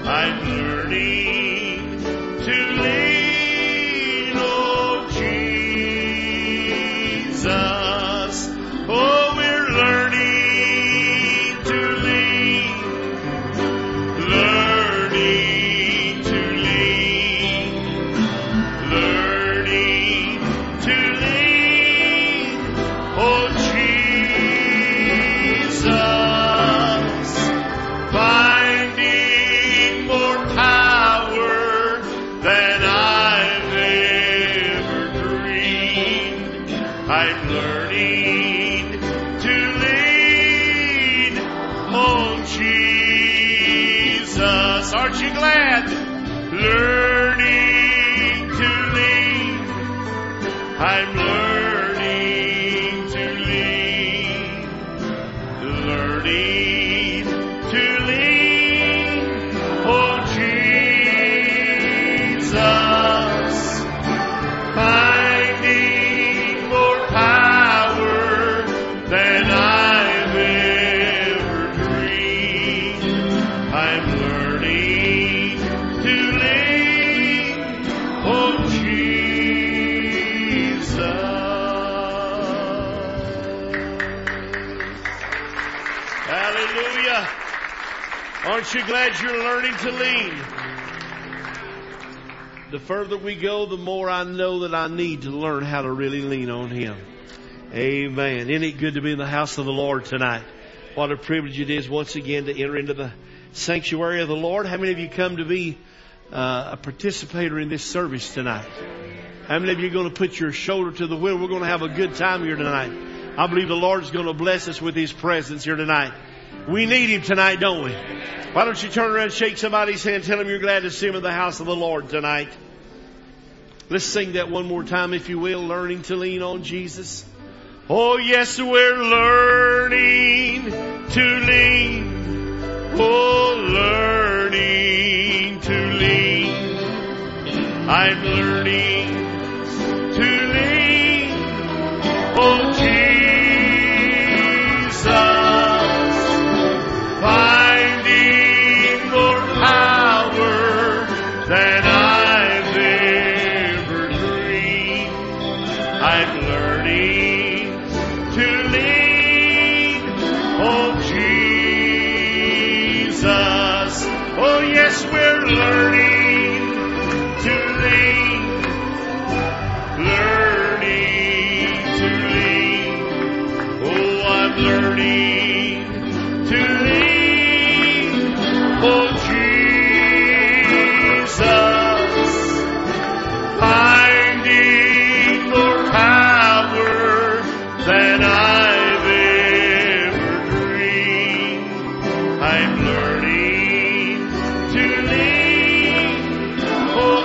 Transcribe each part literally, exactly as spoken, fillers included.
I'm learning to lean on Jesus. Oh, we're learning to lean, learning to lean, learning to lean on Jesus. Finding more power than I've ever dreamed. I'm learning to lean on Jesus. Aren't you glad? Learning to lean. I'm learning to lean. Learning to lean on Jesus. Finding more power than I've ever dreamed. I'm learning to lean on Jesus. Hallelujah. Aren't you glad you're learning to lean? The further we go, the more I know that I need to learn how to really lean on Him. Amen. Isn't it good to be in the house of the Lord tonight? What a privilege it is once again to enter into the sanctuary of the Lord. How many of you come to be uh, a participator in this service tonight? How many of you are going to put your shoulder to the wheel? We're going to have a good time here tonight. I believe the Lord's going to bless us with His presence here tonight. We need Him tonight, don't we? Why don't you turn around and shake somebody's hand, tell them you're glad to see them in the house of the Lord tonight. Let's sing that one more time, if you will. Learning to lean on Jesus. Oh, yes, we're learning to lean. Oh, learning to lean. I'm learning to lean on Jesus. Finding more power than I've ever dreamed. I'm learning to lean on Jesus. Oh, yes, we're learning to lean, learning to lean. Oh, I'm learning to lean on Jesus. Finding more power than I've ever dreamed. I'm learning to lean on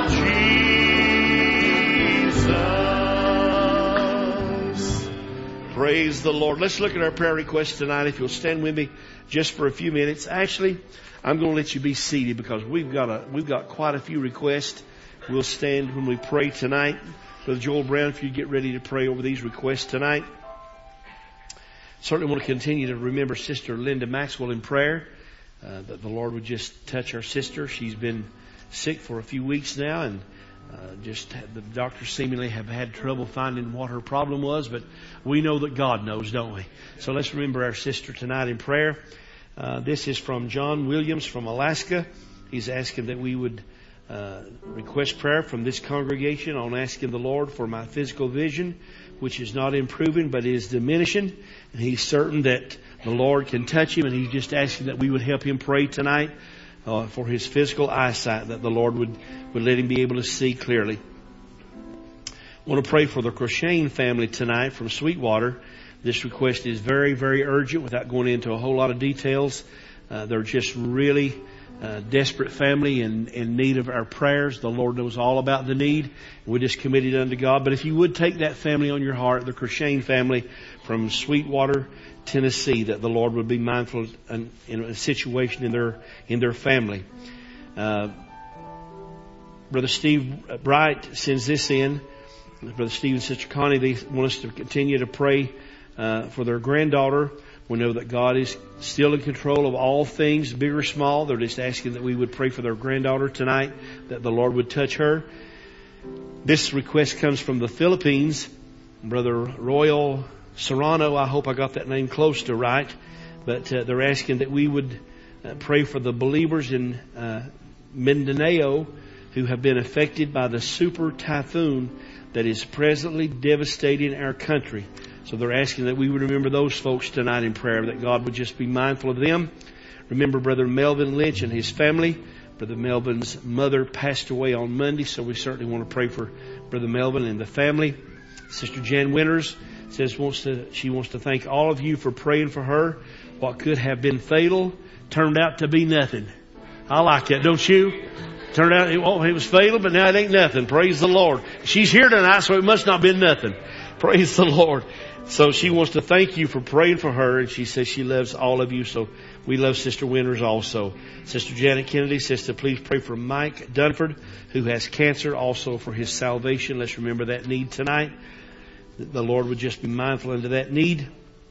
Jesus. Praise the Lord. Let's look at our prayer requests tonight. If you'll stand with me just for a few minutes. Actually, I'm going to let you be seated because we've got a we've got quite a few requests. We'll stand when we pray tonight. Brother Joel Brown, if you get ready to pray over these requests tonight. Certainly want to continue to remember Sister Linda Maxwell in prayer. Uh, that the Lord would just touch our sister. She's been sick for a few weeks now, and uh, just had, the doctors seemingly have had trouble finding what her problem was. But we know that God knows, don't we? So let's remember our sister tonight in prayer. Uh, this is from John Williams from Alaska. He's asking that we would uh, request prayer from this congregation on asking the Lord for my physical vision, which is not improving but is diminishing. And he's certain that the Lord can touch him, and he's just asking that we would help him pray tonight uh, for his physical eyesight, that the Lord would, would let him be able to see clearly. I want to pray for the Crochane family tonight from Sweetwater. This request is very, very urgent without going into a whole lot of details. Uh, they're just really uh, desperate family in, in need of our prayers. The Lord knows all about the need. We're just committed unto God. But if you would take that family on your heart, the Crochane family from Sweetwater, Tennessee, that the Lord would be mindful in, in a situation in their in their family. Uh, Brother Steve Bright sends this in. Brother Steve and Sister Connie, they want us to continue to pray uh, for their granddaughter We know that God is still in control of all things, big or small. They're just asking that we would pray for their granddaughter tonight, that the Lord would touch her. This request comes from the Philippines. Brother Royal Serrano, I hope I got that name close to right. But uh, they're asking that we would uh, pray for the believers in uh, Mindanao who have been affected by the super typhoon that is presently devastating our country. So they're asking that we would remember those folks tonight in prayer, that God would just be mindful of them. Remember Brother Melvin Lynch and his family. Brother Melvin's mother passed away on Monday, so we certainly want to pray for Brother Melvin and the family. Sister Jan Winters says wants to, she wants to thank all of you for praying for her. What could have been fatal turned out to be nothing. I like that, don't you? Turned out it, well, it was fatal, but now it ain't nothing. Praise the Lord. She's here tonight, so it must not have been nothing. Praise the Lord. So she wants to thank you for praying for her, and she says she loves all of you, so we love Sister Winters also. Sister Janet Kennedy says to please pray for Mike Dunford, who has cancer, also for his salvation. Let's remember that need tonight. The Lord would just be mindful unto that need.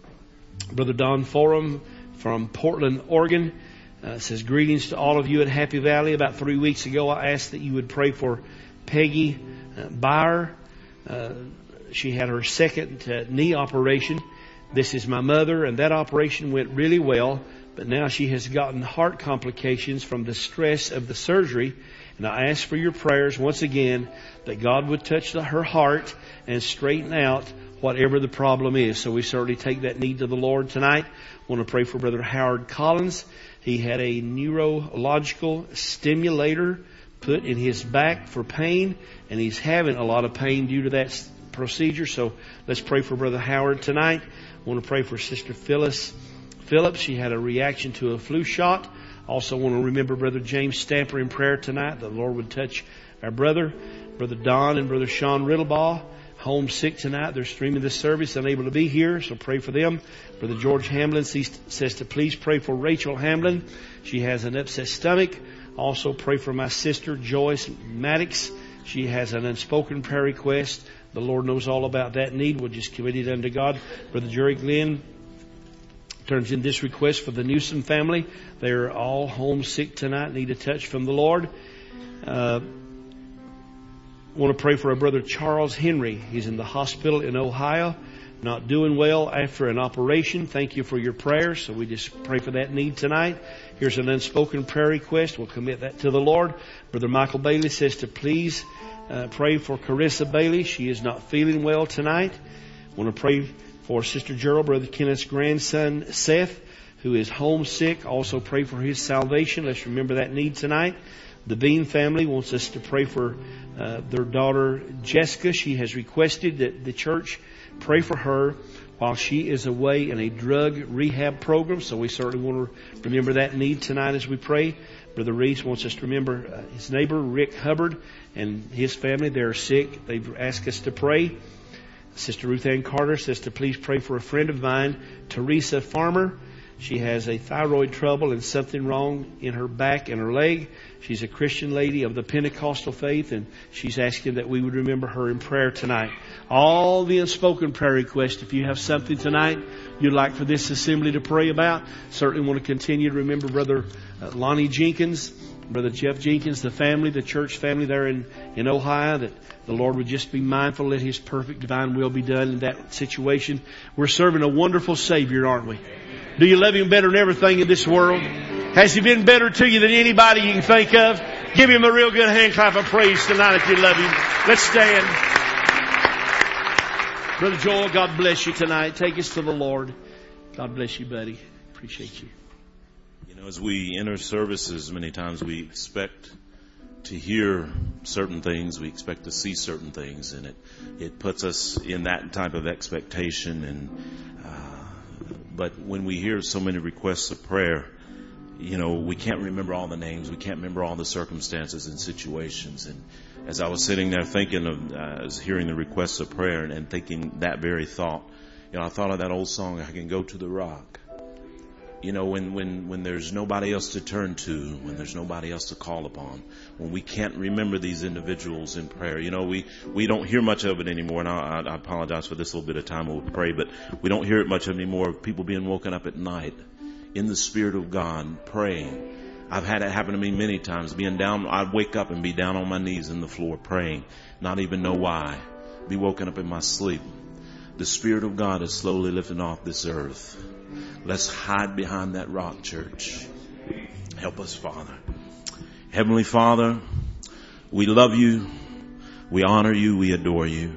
Brother Don Forum from Portland, Oregon, uh, says greetings to all of you at Happy Valley. About three weeks ago, I asked that you would pray for Peggy uh, Byer. Uh, She had her second uh, knee operation. This is my mother, and that operation went really well. But now she has gotten heart complications from the stress of the surgery. And I ask for your prayers once again that God would touch the, her heart and straighten out whatever the problem is. So we certainly take that need to the Lord tonight. I want to pray for Brother Howard Collins. He had a neurological stimulator put in his back for pain, and he's having a lot of pain due to that procedure. So let's pray for Brother Howard tonight. I want to pray for Sister Phyllis Phillips. She had a reaction to a flu shot. Also want to remember Brother James Stamper in prayer tonight. The Lord would touch our brother. Brother Don and Brother Sean Riddlebaugh, homesick tonight. They're streaming this service, unable to be here, so pray for them. Brother George Hamlin says to please pray for Rachel Hamlin. She has an upset stomach. Also pray for my sister Joyce Maddox. She has an unspoken prayer request. The Lord knows all about that need. We'll just commit it unto God. Brother Jerry Glenn turns in this request for the Newsom family. They're all homesick tonight, need a touch from the Lord. Uh, want to pray for our brother Charles Henry. He's in the hospital in Ohio, not doing well after an operation. Thank you for your prayers. So we just pray for that need tonight. Here's an unspoken prayer request. We'll commit that to the Lord. Brother Michael Bailey says to please Uh, pray for Carissa Bailey. She is not feeling well tonight. Want to pray for Sister Gerald, Brother Kenneth's grandson Seth, who is homesick. Also pray for his salvation. Let's remember that need tonight. The Bean family wants us to pray for uh, their daughter Jessica. She has requested that the church pray for her while she is away in a drug rehab program. So we certainly want to remember that need tonight as we pray. Brother Reese wants us to remember uh, his neighbor, Rick Hubbard, and his family. They're sick. They've asked us to pray. Sister Ruth Ann Carter says to please pray for a friend of mine, Teresa Farmer. She has a thyroid trouble and something wrong in her back and her leg. She's a Christian lady of the Pentecostal faith, and she's asking that we would remember her in prayer tonight. All the unspoken prayer requests, if you have something tonight you'd like for this assembly to pray about, certainly want to continue to remember Brother uh, Lonnie Jenkins, Brother Jeff Jenkins, the family, the church family there in, in Ohio, that the Lord would just be mindful, let His perfect divine will be done in that situation. We're serving a wonderful Savior, aren't we? Do you love Him better than everything in this world? Has He been better to you than anybody you can think of? Give Him a real good hand clap of praise tonight if you love Him. Let's stand. Brother Joel, God bless you tonight. Take us to the Lord. God bless you, buddy. Appreciate you. You know, as we enter services, many times we expect to hear certain things. We expect to see certain things, and it, it puts us in that type of expectation. And uh, but when we hear so many requests of prayer, you know, we can't remember all the names. We can't remember all the circumstances and situations. And as I was sitting there thinking of, uh, as hearing the requests of prayer and, and thinking that very thought, you know, I thought of that old song, I can go to the rock you know, when, when, when there's nobody else to turn to, when there's nobody else to call upon, when we can't remember these individuals in prayer. You know, we, we don't hear much of it anymore, and I, I apologize for this little bit of time we'll pray, but we don't hear it much anymore of people being woken up at night in the Spirit of God, praying. I've had it happen to me many times, being down, I'd wake up and be down on my knees in the floor praying, not even know why, be woken up in my sleep. The Spirit of God is slowly lifting off this earth. Let's hide behind that rock, church. Help us, Father. Heavenly Father, we love you. We honor you. We adore you.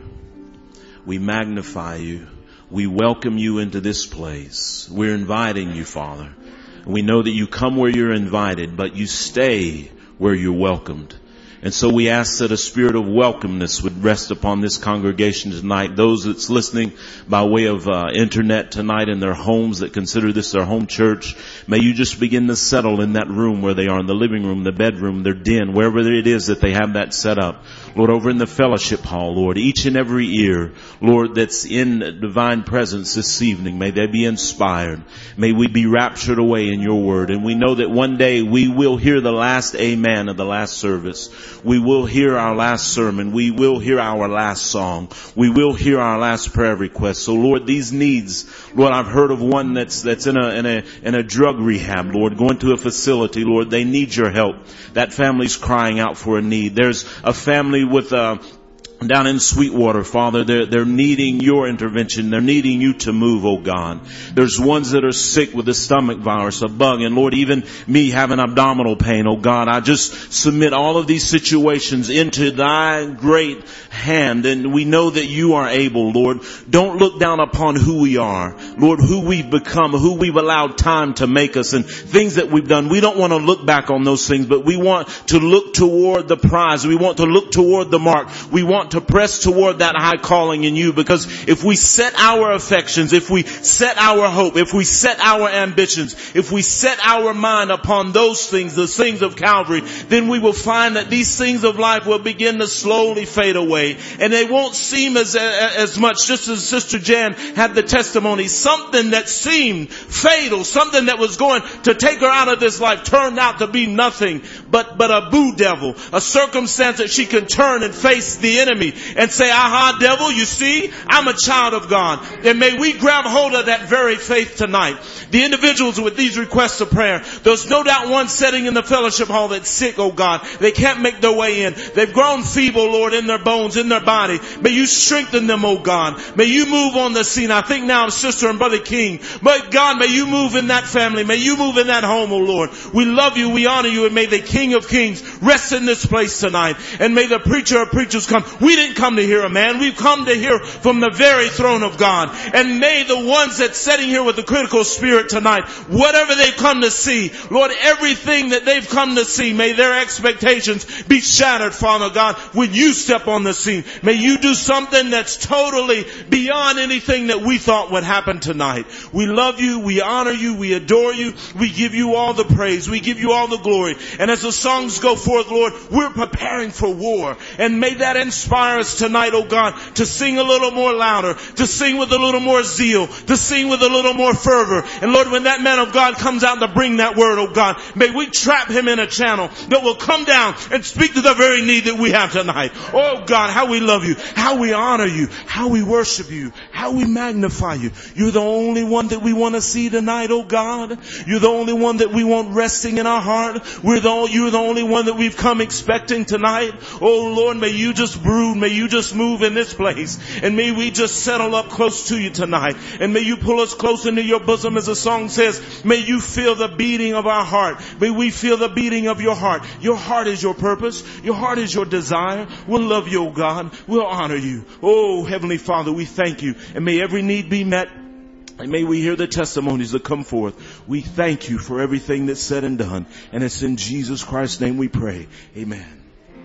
We magnify you. We welcome you into this place. We're inviting you, Father. We know that you come where you're invited, but you stay where you're welcomed. And so we ask that a spirit of welcomeness would rest upon this congregation tonight. Those that's listening by way of uh, internet tonight in their homes that consider this their home church, may you just begin to settle in that room where they are, in the living room, the bedroom, their den, wherever it is that they have that set up. Lord, over in the fellowship hall, Lord, each and every ear, Lord, that's in divine presence this evening, may they be inspired. May we be raptured away in your word. And we know that one day we will hear the last amen of the last service. We will hear our last sermon. We will hear our last song. We will hear our last prayer request. So Lord, these needs, Lord, I've heard of one that's, that's in a, in a, in a drug rehab, Lord, going to a facility. Lord, they need your help. That family's crying out for a need. There's a family with a, down in Sweetwater, Father, they're, they're needing your intervention. They're needing you to move, oh God. There's ones that are sick with the stomach virus, a bug, and Lord, even me having abdominal pain, oh God. I just submit all of these situations into thy great hand, and we know that you are able, Lord. Don't look down upon who we are, Lord, who we've become, who we've allowed time to make us, and things that we've done. We don't want to look back on those things, but we want to look toward the prize. We want to look toward the mark. We want to press toward that high calling in you, because if we set our affections, if we set our hope, if we set our ambitions, if we set our mind upon those things, the things of Calvary, then we will find that these things of life will begin to slowly fade away, and they won't seem as as much. Just as Sister Jan had the testimony, something that seemed fatal, something that was going to take her out of this life, turned out to be nothing but but a boo devil, a circumstance that she can turn and face the enemy and say, aha, devil, you see, I'm a child of God. And may we grab hold of that very faith tonight. The individuals with these requests of prayer, there's no doubt one sitting in the fellowship hall that's sick, oh God. They can't make their way in. They've grown feeble, Lord, in their bones, in their body. May you strengthen them, oh God. May you move on the scene. I think now of Sister and Brother King. But God, may you move in that family. May you move in that home, oh Lord. We love you. We honor you. And may the King of Kings rest in this place tonight. And may the preacher of preachers come. We didn't come to hear a man. We've come to hear from the very throne of God. And may the ones that's sitting here with the critical spirit tonight, whatever they've come to see, Lord, everything that they've come to see, may their expectations be shattered, Father God, when you step on the scene. May you do something that's totally beyond anything that we thought would happen tonight. We love you. We honor you. We adore you. We give you all the praise. We give you all the glory. And as the songs go forth, Lord, we're preparing for war. And may that inspire us tonight, oh God, to sing a little more louder, to sing with a little more zeal, to sing with a little more fervor. And Lord, when that man of God comes out to bring that word, oh God, may we trap him in a channel that will come down and speak to the very need that we have tonight. Oh God, how we love you, how we honor you, how we worship you, how we magnify you. You're the only one that we want to see tonight, oh God. You're the only one that we want resting in our heart. We're the, you're the only one that we've come expecting tonight. Oh Lord, may you just brood, may you just move in this place, and may we just settle up close to you tonight, and may you pull us close into your bosom, as the song says. May you feel the beating of our heart. May we feel the beating of your heart. Your heart is your purpose. Your heart is your desire. We'll love you, oh God. We'll honor you. Oh Heavenly Father, we thank you, and may every need be met. And may we hear the testimonies that come forth. We thank you for everything that's said and done. And it's in Jesus Christ's name we pray. Amen.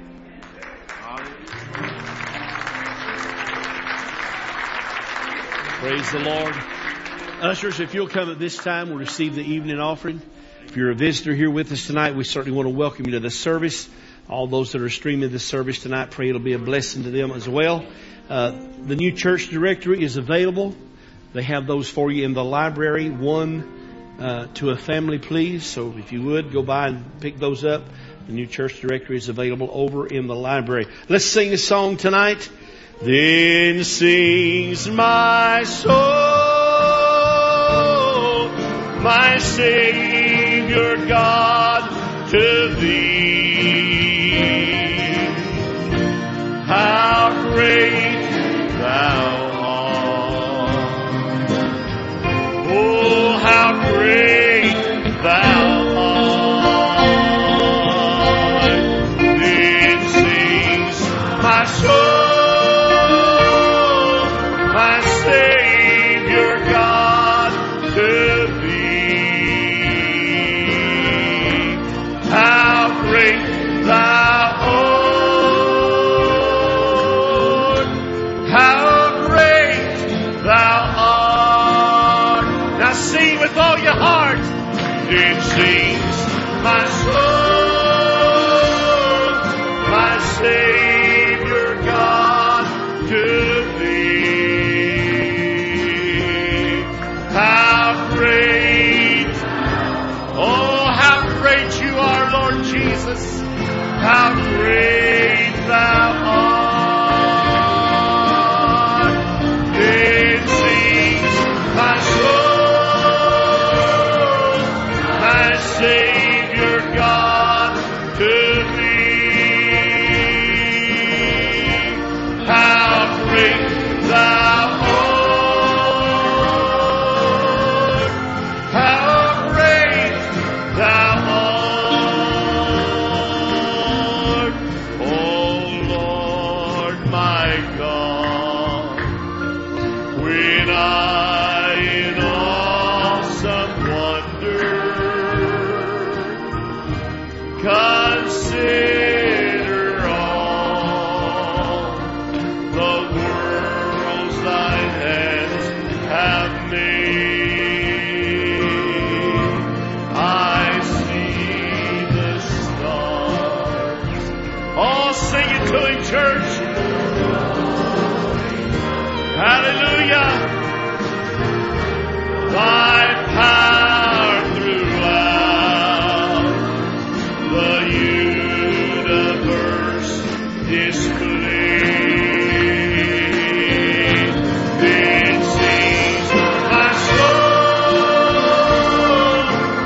Praise the Lord. Ushers, if you'll come at this time, we'll receive the evening offering. If you're a visitor here with us tonight, we certainly want to welcome you to the service. All those that are streaming this service tonight, pray it'll be a blessing to them as well. Uh, the new church directory is available. They have those for you in the library. One uh, to a family, please. So if you would, go by and pick those up. The new church directory is available over in the library. Let's sing this song tonight. Then sings my soul, my Savior God, to Thee. How great Thou art! Oh, how great Thou art! Then sings my soul, my Savior God, to Thee. How great Thou art! How great Thou art! Now sing with all your heart. Then sings my soul, my Savior God, to Thee. How great, oh, how great You are, Lord Jesus. How great Thou art. Then sings my soul, my Savior God, to Thee. How great Thou art. How great Thou art. Oh Lord my God, when I in awesome wonder consider all the worlds Thine hands have made, I see the stars. Oh, sing it to Him, church. Hallelujah. Thy power throughout the universe displayed. Then sings my soul.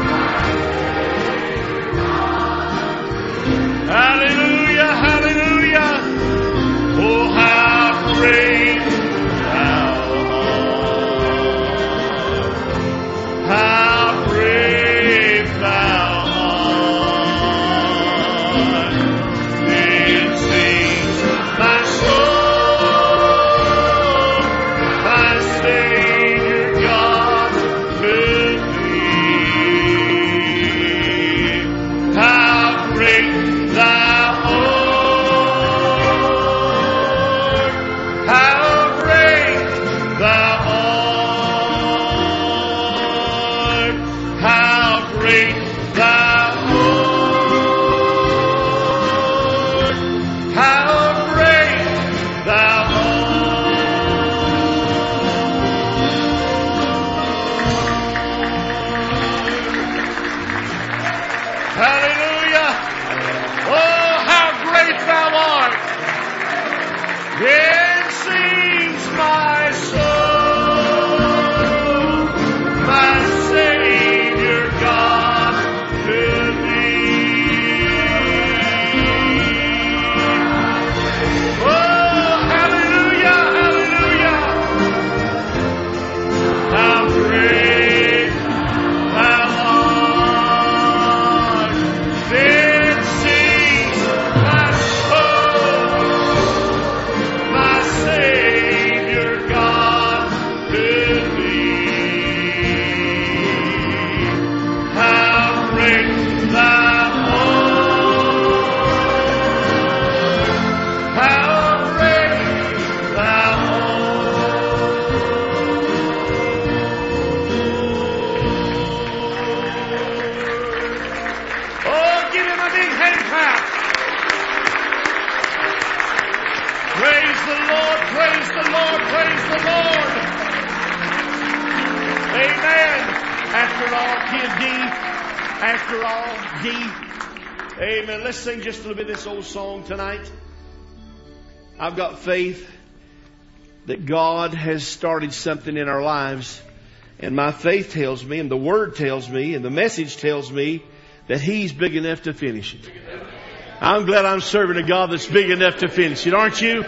Hallelujah, hallelujah. Oh, how great Thou art. How great Thou art. Then sings my soul, my Savior God, to Thee. How great Thou art. How great Thou art. How great Thou art. How great Thou art. Hallelujah. Oh, how great Thou art. Then sings my soul, my Savior God, to Thee. Oh, hallelujah, hallelujah. How great Thou art. Then sings my soul, my Savior God, to Thee. How great Thou art. How great Thou art. Oh, give Him a big hand clap. Praise the Lord, praise the Lord, praise the Lord. Amen. After all, kid D. After all, D. Amen. Let's sing just a little bit of this old song tonight. I've got faith that God has started something in our lives. And my faith tells me, and the Word tells me, and the message tells me that He's big enough to finish it. I'm glad I'm serving a God that's big enough to finish it, aren't you?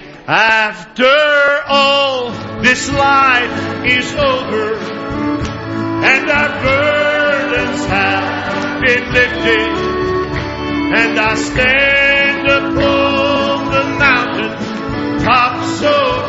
After all this life is over and our burdens have been lifted, and I stand upon the mountain top so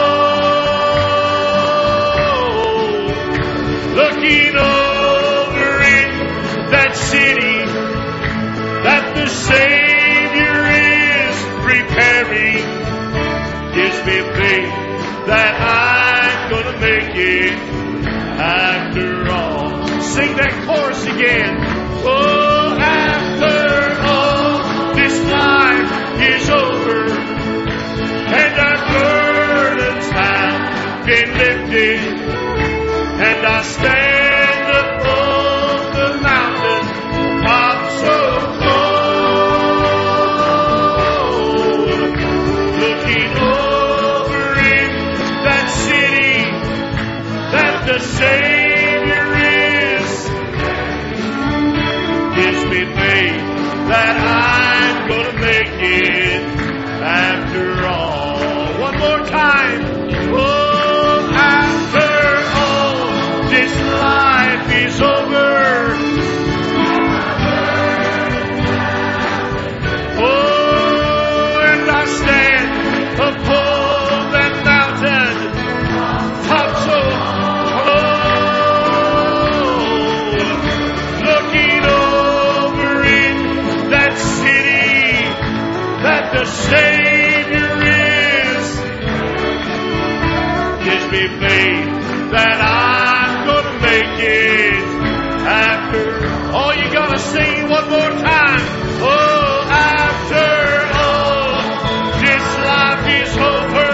close, looking over in that city that the Savior is preparing, gives me faith that I'm gonna make it after all. Sing that chorus again. Oh, after all this life is over and our burdens have been lifted, and I stand upon the mountain top so close, looking over in that city that the Savior is, gives me faith that I'm gonna make it after all. One more time. Oh, after all this life is over, oh, and I stand upon that mountain top so close, looking over in that city that the Savior is, gives me faith that I'm gonna make it after. Oh, you gotta sing one more time. Oh, after all this life is over,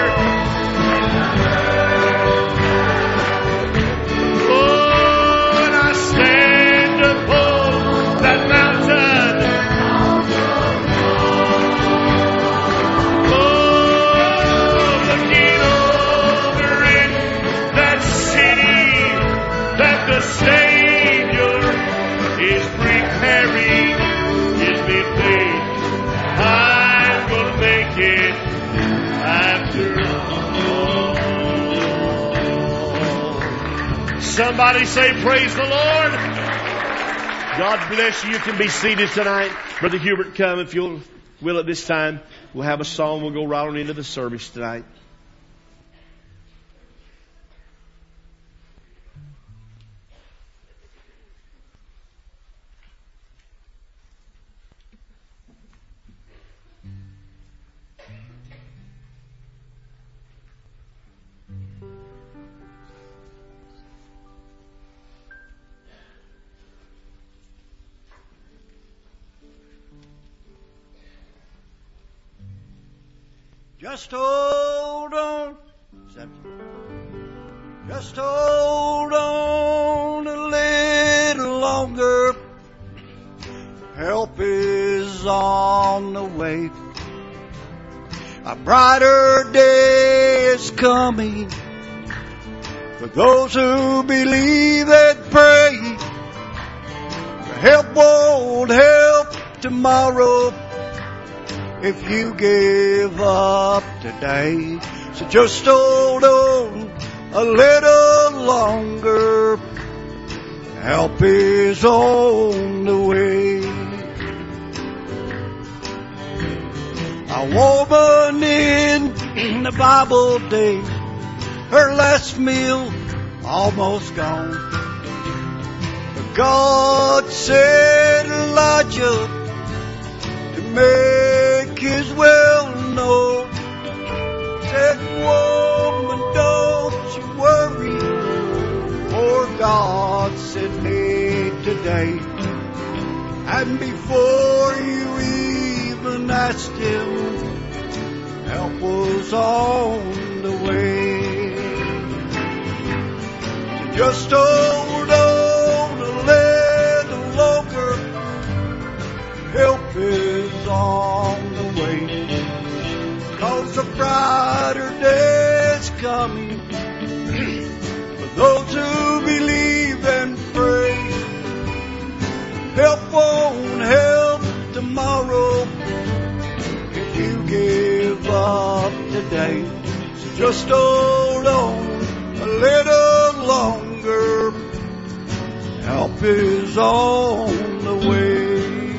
oh, and I stand upon that mountain, oh, looking over in that city that the Savior is preparing, gives me faith I'm gonna make it after all. Somebody say praise the Lord. God bless you. You can be seated tonight. Brother Hubert, come if you'll will at this time. We'll have a song. We'll go right on into the service tonight. Just hold on. Just hold on a little longer. Help is on the way. A brighter day is coming for those who believe and pray. Help won't help tomorrow if you give up today. So just hold on a little longer. Help is on the way. A woman in the Bible days, her last meal almost gone. But God said, Elijah, to make His will known, said, woman, don't you worry, for God sent me today. And before you even asked Him, help was on the way. Just hold on help is on the way. 'Cause a brighter day is coming for those who believe and pray. Help won't help tomorrow if you give up today. So just hold on a little longer. Help is on the way.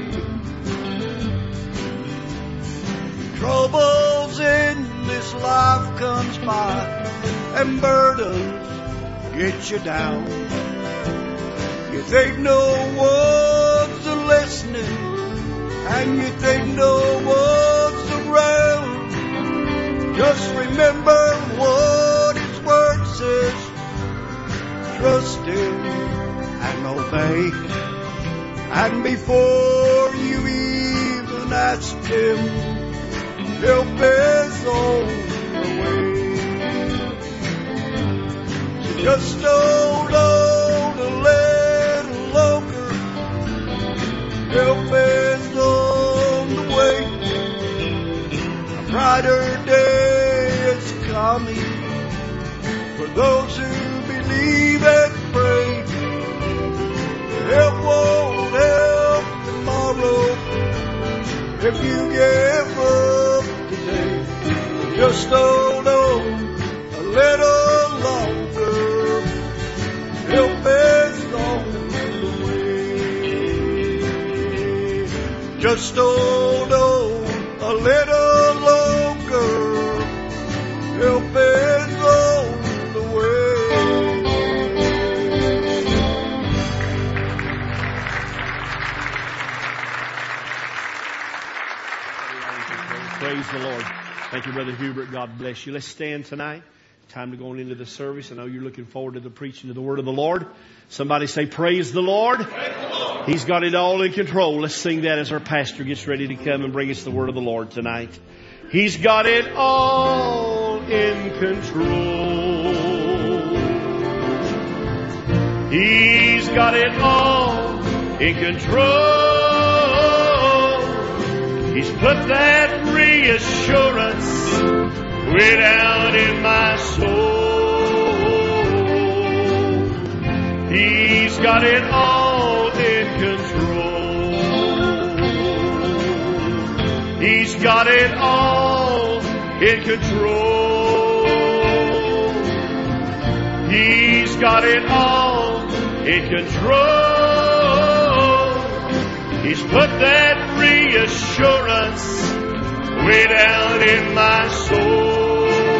Troubles in this life comes by and burdens get you down. You think no one's listening and you think no one's around. Just remember what His Word says. Trust Him and obey. And before you even ask Him, help is on the way. So just hold on a little longer. Help is on the way. A brighter day is coming for those who believe and pray. Help won't help tomorrow if you give up today. Just hold on a little longer. Help is on the way. Just hold on a little longer. Help is on the way. Praise the Lord. Thank you, Brother Hubert. God bless you. Let's stand tonight. Time to go into the service. I know you're looking forward to the preaching of the Word of the Lord. Somebody say, praise the Lord. Praise the Lord. He's got it all in control. Let's sing that as our pastor gets ready to come and bring us the Word of the Lord tonight. He's got it all in control. He's got it all in control. He's put that reassurance way down in my soul. He's got it all in control. He's got it all in control. He's got it all in control. He's put that reassurance way down in my soul.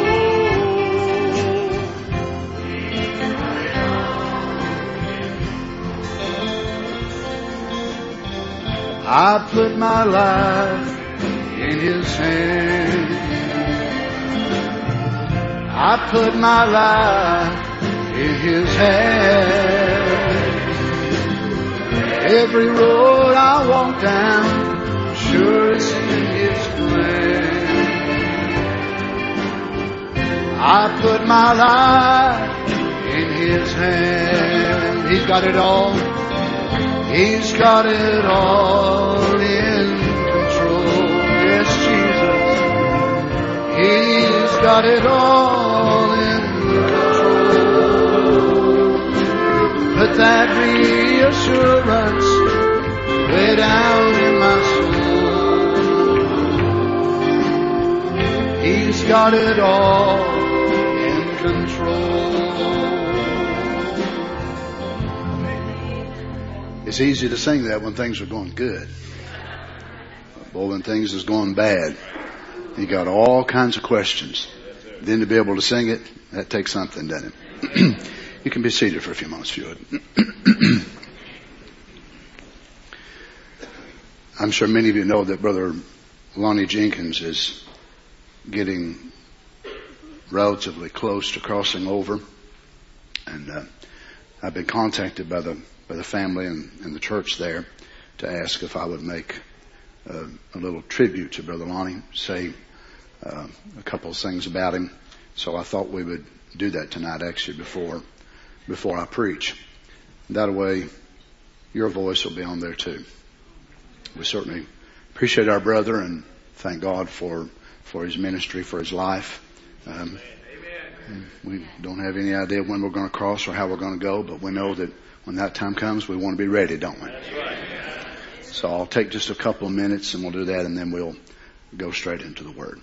I put my life in His hand. I put my life in His hand. Every road I walk down, sure it's in His plan. I put my life in His hand. He's got it all. He's got it all in control. Yes, Jesus. He's got it all in control. Put that reassurance way down in my soul. He's got it all in control. It's easy to sing that when things are going good. But when things is going bad, you got all kinds of questions. Then to be able to sing it, that takes something, doesn't it? You can be seated for a few moments if you would. I'm sure many of you know that Brother Lonnie Jenkins is getting relatively close to crossing over. And uh, I've been contacted by the by the family and, and the church there to ask if I would make uh, a little tribute to Brother Lonnie, say uh, a couple of things about him. So I thought we would do that tonight, actually, before before I preach. That way, your voice will be on there too. we certainly appreciate our brother and thank God for, for his ministry, for his life. Um, we don't have any idea when we're going to cross or how we're going to go, but we know that when that time comes, we want to be ready, don't we? So I'll take just a couple of minutes and we'll do that, and then we'll go straight into the Word.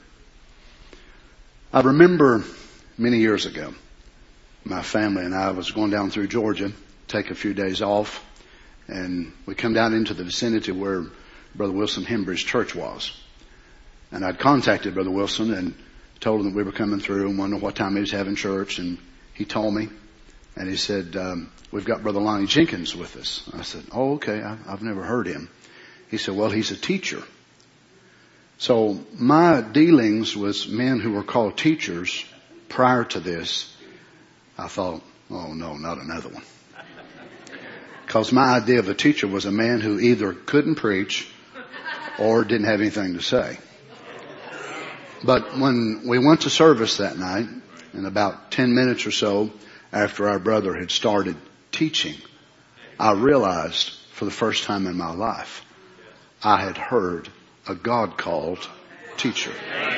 I remember many years ago, my family and I was going down through Georgia, take a few days off, and we come down into the vicinity where Brother Wilson Hembry's church was. And I'd contacted Brother Wilson and told him that we were coming through and wondered what time he was having church, and he told me, and he said, um, we've got Brother Lonnie Jenkins with us. I said, oh, okay, I, I've never heard him. He said, well, he's a teacher. So my dealings with men who were called teachers prior to this, I thought, oh no, not another one. Because my idea of a teacher was a man who either couldn't preach or didn't have anything to say. But when we went to service that night, and about ten minutes or so after our brother had started teaching, I realized for the first time in my life, I had heard a God-called teacher.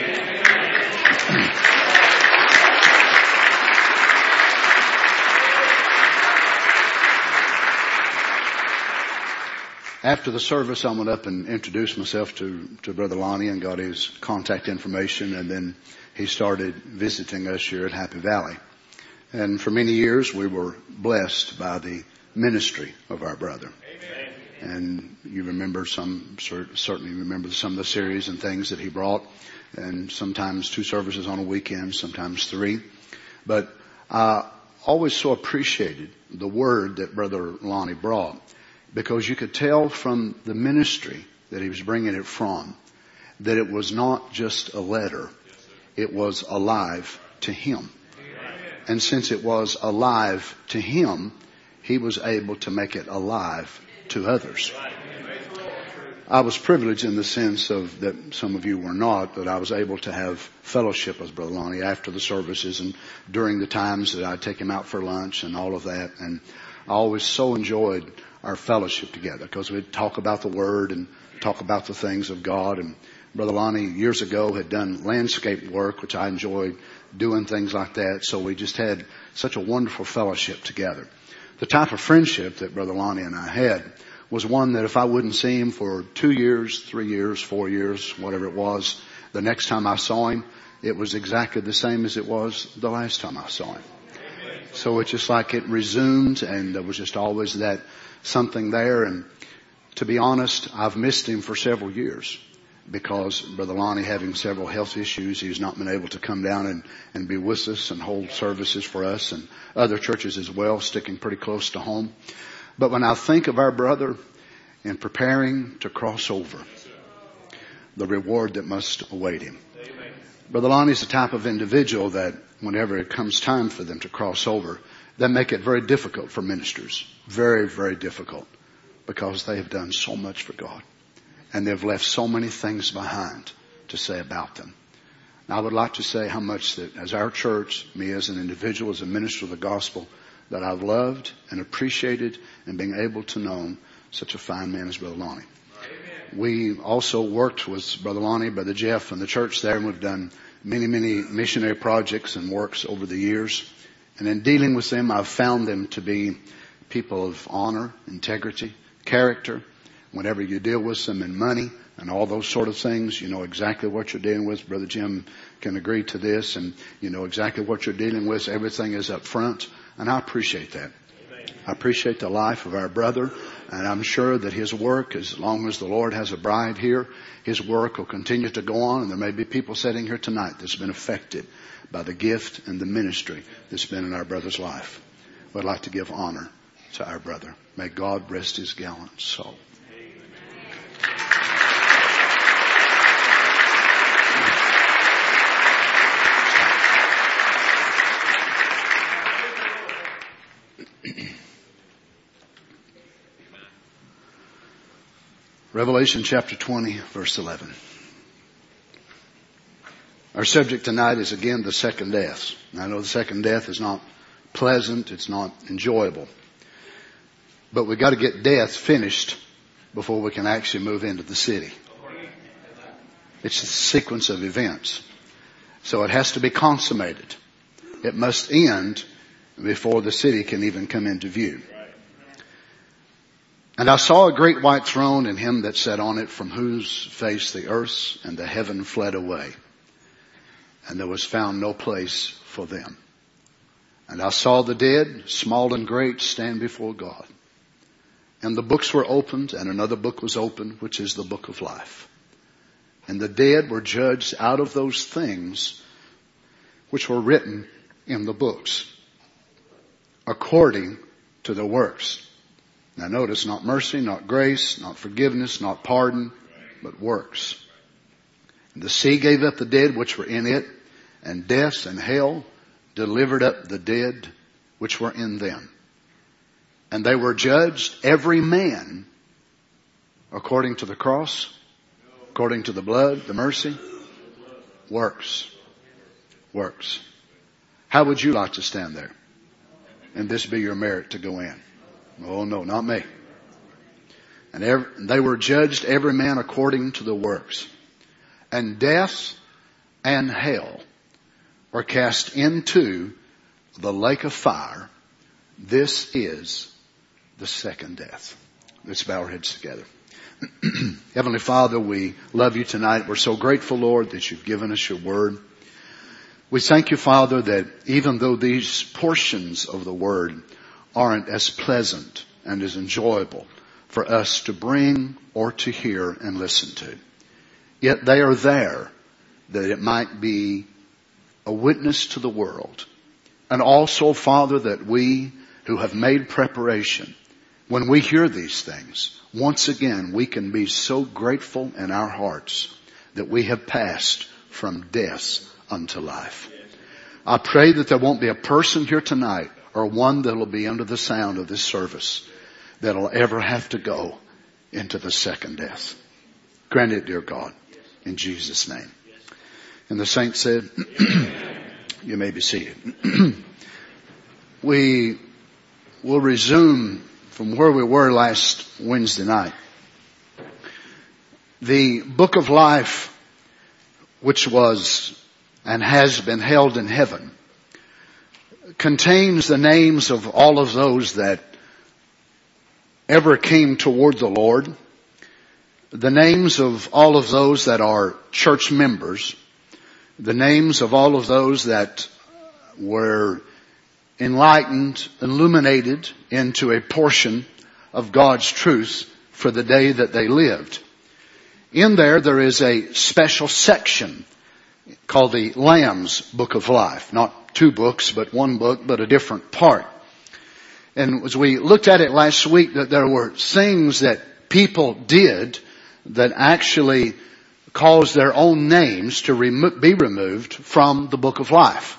After the service, I went up and introduced myself to, to Brother Lonnie and got his contact information, and then he started visiting us here at Happy Valley. And for many years, we were blessed by the ministry of our brother. Amen. And you remember some, certainly remember some of the series and things that he brought, and sometimes two services on a weekend, sometimes three. But I always so appreciated the word that Brother Lonnie brought, because you could tell from the ministry that he was bringing it from that it was not just a letter, it was alive to him. And since it was alive to him, he was able to make it alive to others. I was privileged in the sense of that some of you were not, but I was able to have fellowship with Brother Lonnie after the services and during the times that I'd take him out for lunch and all of that. And I always so enjoyed our fellowship together because we'd talk about the Word and talk about the things of God. And Brother Lonnie years ago had done landscape work, which I enjoyed doing things like that. So we just had such a wonderful fellowship together. The type of friendship that Brother Lonnie and I had was one that if I wouldn't see him for two years, three years, four years, whatever it was, the next time I saw him, it was exactly the same as it was the last time I saw him. So it's just like it resumed, and there was just always that something there. And to be honest, I've missed him for several years because Brother Lonnie having several health issues, he's not been able to come down and, and be with us and hold services for us, and other churches as well, sticking pretty close to home. But when I think of our brother in preparing to cross over, the reward that must await him. Amen. Brother Lonnie's the type of individual that whenever it comes time for them to cross over, they make it very difficult for ministers. Very, very difficult. Because they have done so much for God. And they've left so many things behind to say about them. And I would like to say how much that as our church, me as an individual, as a minister of the gospel, that I've loved and appreciated and being able to know such a fine man as Brother Lonnie. Amen. We also worked with Brother Lonnie, Brother Jeff, and the church there, and we've done many, many missionary projects and works over the years. And in dealing with them, I've found them to be people of honor, integrity, character. Whenever you deal with them in money and all those sort of things, you know exactly what you're dealing with. Brother Jim can agree to this, and you know exactly what you're dealing with. Everything is up front, and I appreciate that. Amen. I appreciate the life of our brother, and I'm sure that his work, as long as the Lord has a bride here, his work will continue to go on, and there may be people sitting here tonight that's been affected by the gift and the ministry that's been in our brother's life. We'd like to give honor to our brother. May God rest his gallant soul. Revelation chapter twenty, verse eleven. Our subject tonight is again the second death. I know the second death is not pleasant, it's not enjoyable. But we've got to get death finished before we can actually move into the city. It's a sequence of events. So it has to be consummated. It must end before the city can even come into view. And I saw a great white throne and him that sat on it, from whose face the earth and the heaven fled away. And there was found no place for them. And I saw the dead, small and great, stand before God. And the books were opened, and another book was opened, which is the book of life. And the dead were judged out of those things which were written in the books, according to their works. Now notice, not mercy, not grace, not forgiveness, not pardon, but works. And the sea gave up the dead which were in it, and death and hell delivered up the dead which were in them. And they were judged, every man, according to the cross, according to the blood, the mercy, works. Works. How would you like to stand there? And this be your merit to go in? Oh no, not me. And every, they were judged, every man according to the works. And death and hell were cast into the lake of fire. This is the second death. Let's bow our heads together. Heavenly Father, we love you tonight. We're so grateful, Lord, that you've given us your word. We thank you, Father, that even though these portions of the word aren't as pleasant and as enjoyable for us to bring or to hear and listen to, yet they are there that it might be a witness to the world. And also, Father, that we who have made preparation, when we hear these things, once again we can be so grateful in our hearts that we have passed from death unto life. I pray that there won't be a person here tonight, or one that will be under the sound of this service, that will ever have to go into the second death. Grant it, dear God, in Jesus' name. And the saints said, you may be seated. We will resume from where we were last Wednesday night. The book of life, which was and has been held in heaven, contains the names of all of those that ever came toward the Lord, the names of all of those that are church members, the names of all of those that were enlightened, illuminated into a portion of God's truth for the day that they lived. In there, there is a special section called the Lamb's Book of Life. Not two books, but one book, but a different part. And as we looked at it last week, that there were things that people did that actually caused their own names to remo- be removed from the Book of Life.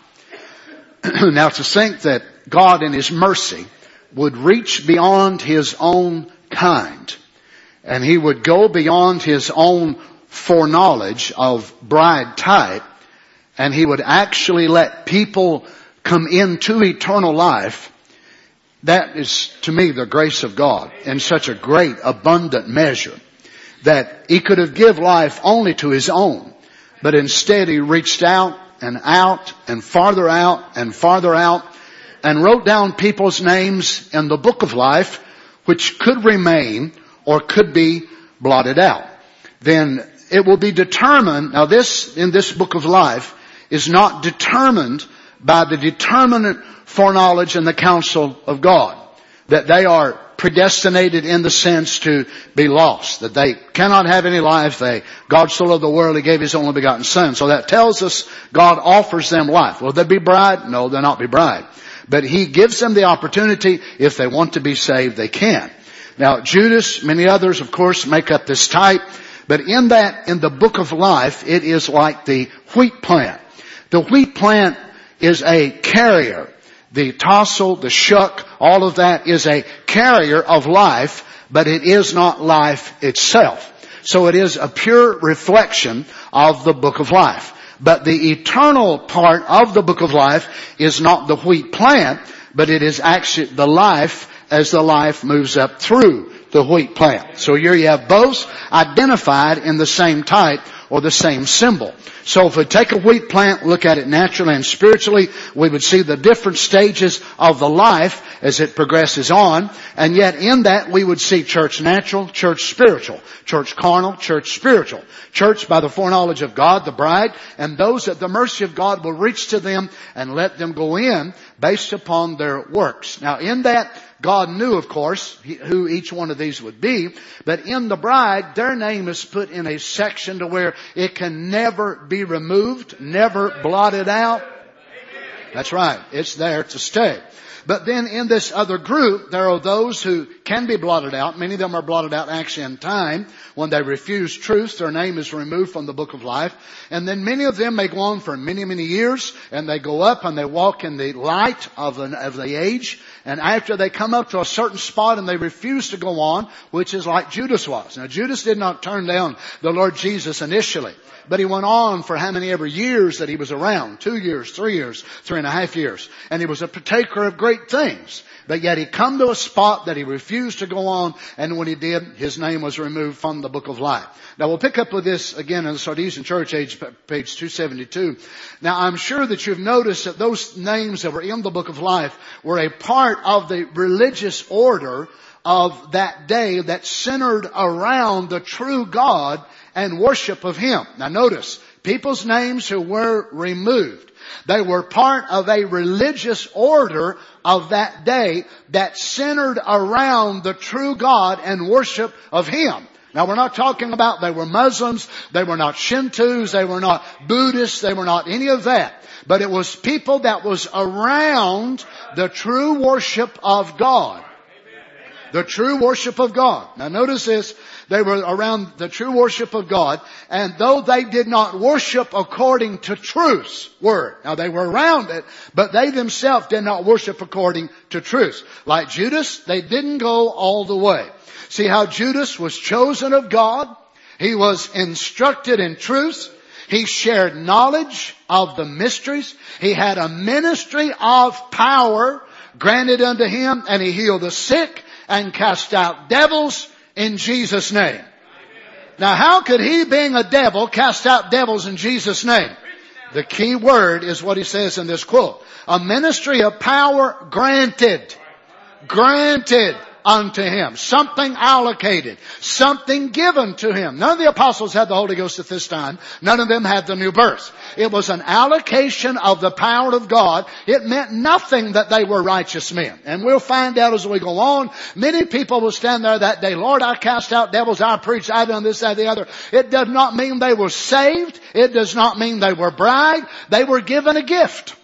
Now, to think that God in His mercy would reach beyond His own kind, and He would go beyond His own foreknowledge of bride type, and He would actually let people come into eternal life, that is, to me, the grace of God in such a great, abundant measure, that He could have given life only to His own, but instead He reached out and out and farther out and farther out and wrote down people's names in the book of life, which could remain or could be blotted out. Then it will be determined, now this, in this book of life, is not determined by the determinate foreknowledge and the counsel of God, that they are predestinated in the sense to be lost, that they cannot have any life. They, God so loved the world, He gave His only begotten Son. So that tells us God offers them life. Will they be bride? No, they'll not be bride. But He gives them the opportunity. If they want to be saved, they can. Now, Judas, many others, of course, make up this type. But in that, in the book of life, it is like the wheat plant. The wheat plant is a carrier. The tassel, the shuck, all of that is a carrier of life, but it is not life itself. So it is a pure reflection of the book of life. But the eternal part of the book of life is not the wheat plant, but it is actually the life as the life moves up through the wheat plant. So here you have both identified in the same type or the same symbol. So if we take a wheat plant, look at it naturally and spiritually, we would see the different stages of the life as it progresses on. And yet in that we would see church natural, church spiritual, church carnal, church spiritual. Church by the foreknowledge of God, the bride, and those that the mercy of God will reach to them and let them go in based upon their works. Now in that, God knew, of course, who each one of these would be, but in the bride, their name is put in a section to where it can never be removed, never blotted out. That's right. It's there to stay. But then in this other group, there are those who can be blotted out. Many of them are blotted out actually in time. When they refuse truth, their name is removed from the book of life. And then many of them may go on for many, many years, and they go up and they walk in the light of, an, of the age. And after they come up to a certain spot and they refuse to go on, which is like Judas was. Now Judas did not turn down the Lord Jesus initially, but he went on for how many ever years that he was around. Two years, three years, three and a half years. And he was a partaker of great things. But yet he come to a spot that he refused to go on, and when he did, his name was removed from the book of life. Now we'll pick up with this again in the Sardesian Church Age, page two seventy-two. Now I'm sure that you've noticed that those names that were in the book of life were a part of the religious order of that day that centered around the true God and worship of Him. Now notice, people's names who were removed, they were part of a religious order of that day that centered around the true God and worship of Him. Now we're not talking about they were Muslims, they were not Shintos, they were not Buddhists, they were not any of that. But it was people that was around the true worship of God. The true worship of God. Now notice this. They were around the true worship of God. And though they did not worship according to truth's word. Now they were around it, but they themselves did not worship according to truth. Like Judas, they didn't go all the way. See how Judas was chosen of God. He was instructed in truth. He shared knowledge of the mysteries. He had a ministry of power granted unto him, and he healed the sick and cast out devils in Jesus' name. Now how could he, being a devil, cast out devils in Jesus' name? The key word is what he says in this quote. A ministry of power granted. Granted unto him. Something allocated. Something given to him. None of the apostles had the Holy Ghost at this time. None of them had the new birth. It was an allocation of the power of God. It meant nothing that they were righteous men. And we'll find out as we go on. Many people will stand there that day. Lord, I cast out devils. I preached. I done this, that, the other. It does not mean they were saved. It does not mean they were bribed. They were given a gift.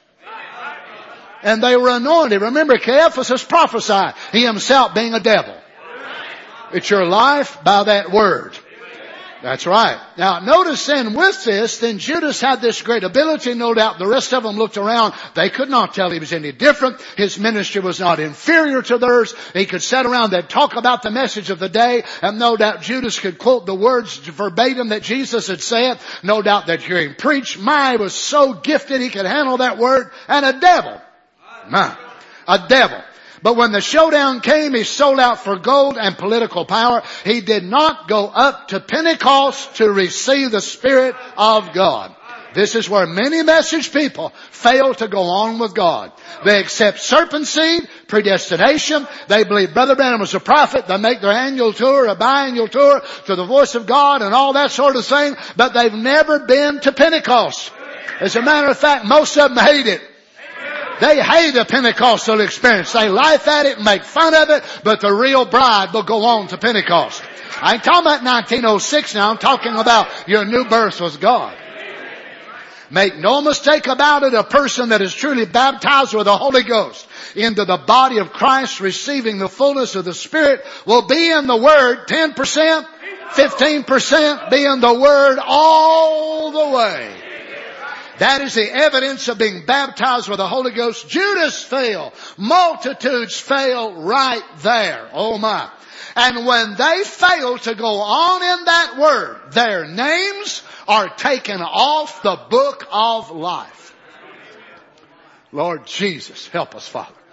And they were anointed. Remember, Caiaphas prophesied, he himself being a devil. It's your life by that word. That's right. Now notice then with this, then Judas had this great ability. No doubt the rest of them looked around. They could not tell he was any different. His ministry was not inferior to theirs. He could sit around and talk about the message of the day. And no doubt Judas could quote the words verbatim that Jesus had said. No doubt that hearing preach, my was so gifted he could handle that word. And a devil. Man, a devil. But when the showdown came, he sold out for gold and political power. He did not go up to Pentecost to receive the Spirit of God. This is where many message people fail to go on with God. They accept serpent seed, predestination. They believe Brother Branham was a prophet. They make their annual tour, a biannual tour to the voice of God and all that sort of thing. But they've never been to Pentecost. As a matter of fact, most of them hate it. They hate a Pentecostal experience. They laugh at it and make fun of it, but the real bride will go on to Pentecost. I ain't talking about nineteen oh six now. I'm talking about your new birth with God. Make no mistake about it, a person that is truly baptized with the Holy Ghost into the body of Christ, receiving the fullness of the Spirit, will be in the Word ten percent, fifteen percent, be in the Word all the way. That is the evidence of being baptized with the Holy Ghost. Judas fell. Multitudes fell right there. Oh my. And when they fail to go on in that word, their names are taken off the book of life. Lord Jesus, help us, Father.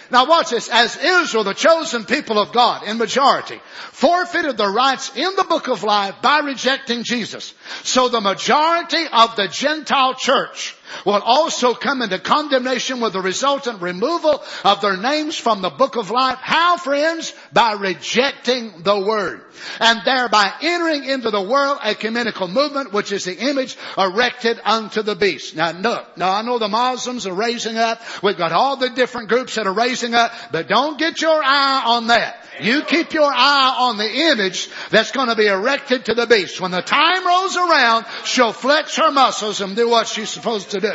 Now watch this. As Israel, the chosen people of God in majority, forfeited their rights in the book of life by rejecting Jesus, so the majority of the Gentile church will also come into condemnation with the resultant removal of their names from the book of life. How, friends? By rejecting the word. And thereby entering into the world a ecumenical movement, which is the image erected unto the beast. Now look, now I know the Muslims are raising up. We've got all the different groups that are raising up, but don't get your eye on that. You keep your eye on the image that's going to be erected to the beast. When the time rolls around, she'll flex her muscles and do what she's supposed to do.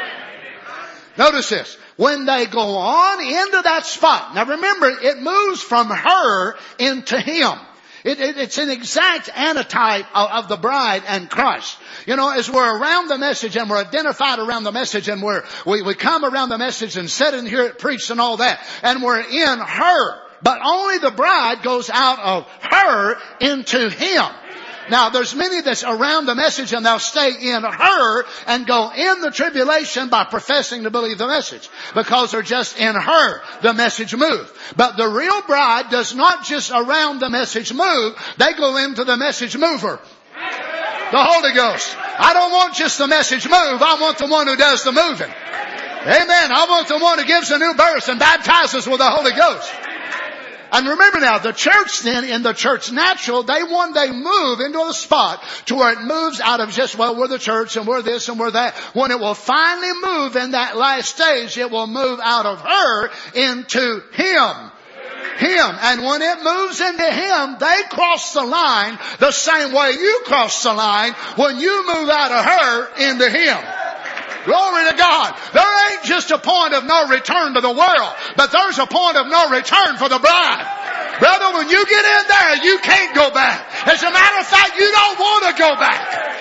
Notice this. When they go on into that spot. Now remember, it moves from her into him. It, it, it's an exact antitype of, of the bride and Christ. You know, as we're around the message and we're identified around the message and we're, we, we come around the message and sit in here at preach and all that. And we're in her. But only the bride goes out of her into him. Now, there's many that's around the message and they'll stay in her and go in the tribulation by professing to believe the message. Because they're just in her, the message move. But the real bride does not just around the message move, they go into the message mover. The Holy Ghost. I don't want just the message move, I want the one who does the moving. Amen. I want the one who gives a new birth and baptizes with the Holy Ghost. And remember now, the church then, in the church natural, they one day move into a spot to where it moves out of just, well, we're the church and we're this and we're that. When it will finally move in that last stage, it will move out of her into him. Him. And when it moves into him, they cross the line the same way you cross the line when you move out of her into him. Glory to God. There ain't just a point of no return to the world, but there's a point of no return for the bride. Brother, when you get in there, you can't go back. As a matter of fact, you don't want to go back.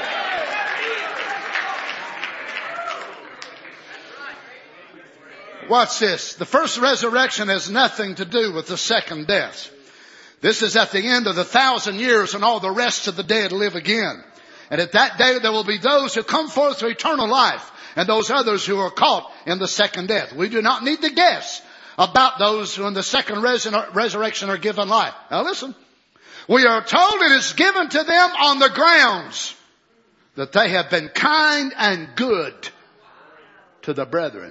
Watch this. The first resurrection has nothing to do with the second death. This is at the end of the thousand years and all the rest of the dead live again. And at that day there will be those who come forth to eternal life and those others who are caught in the second death. We do not need to guess about those who in the second resur- resurrection are given life. Now listen. We are told it is given to them on the grounds that they have been kind and good to the brethren.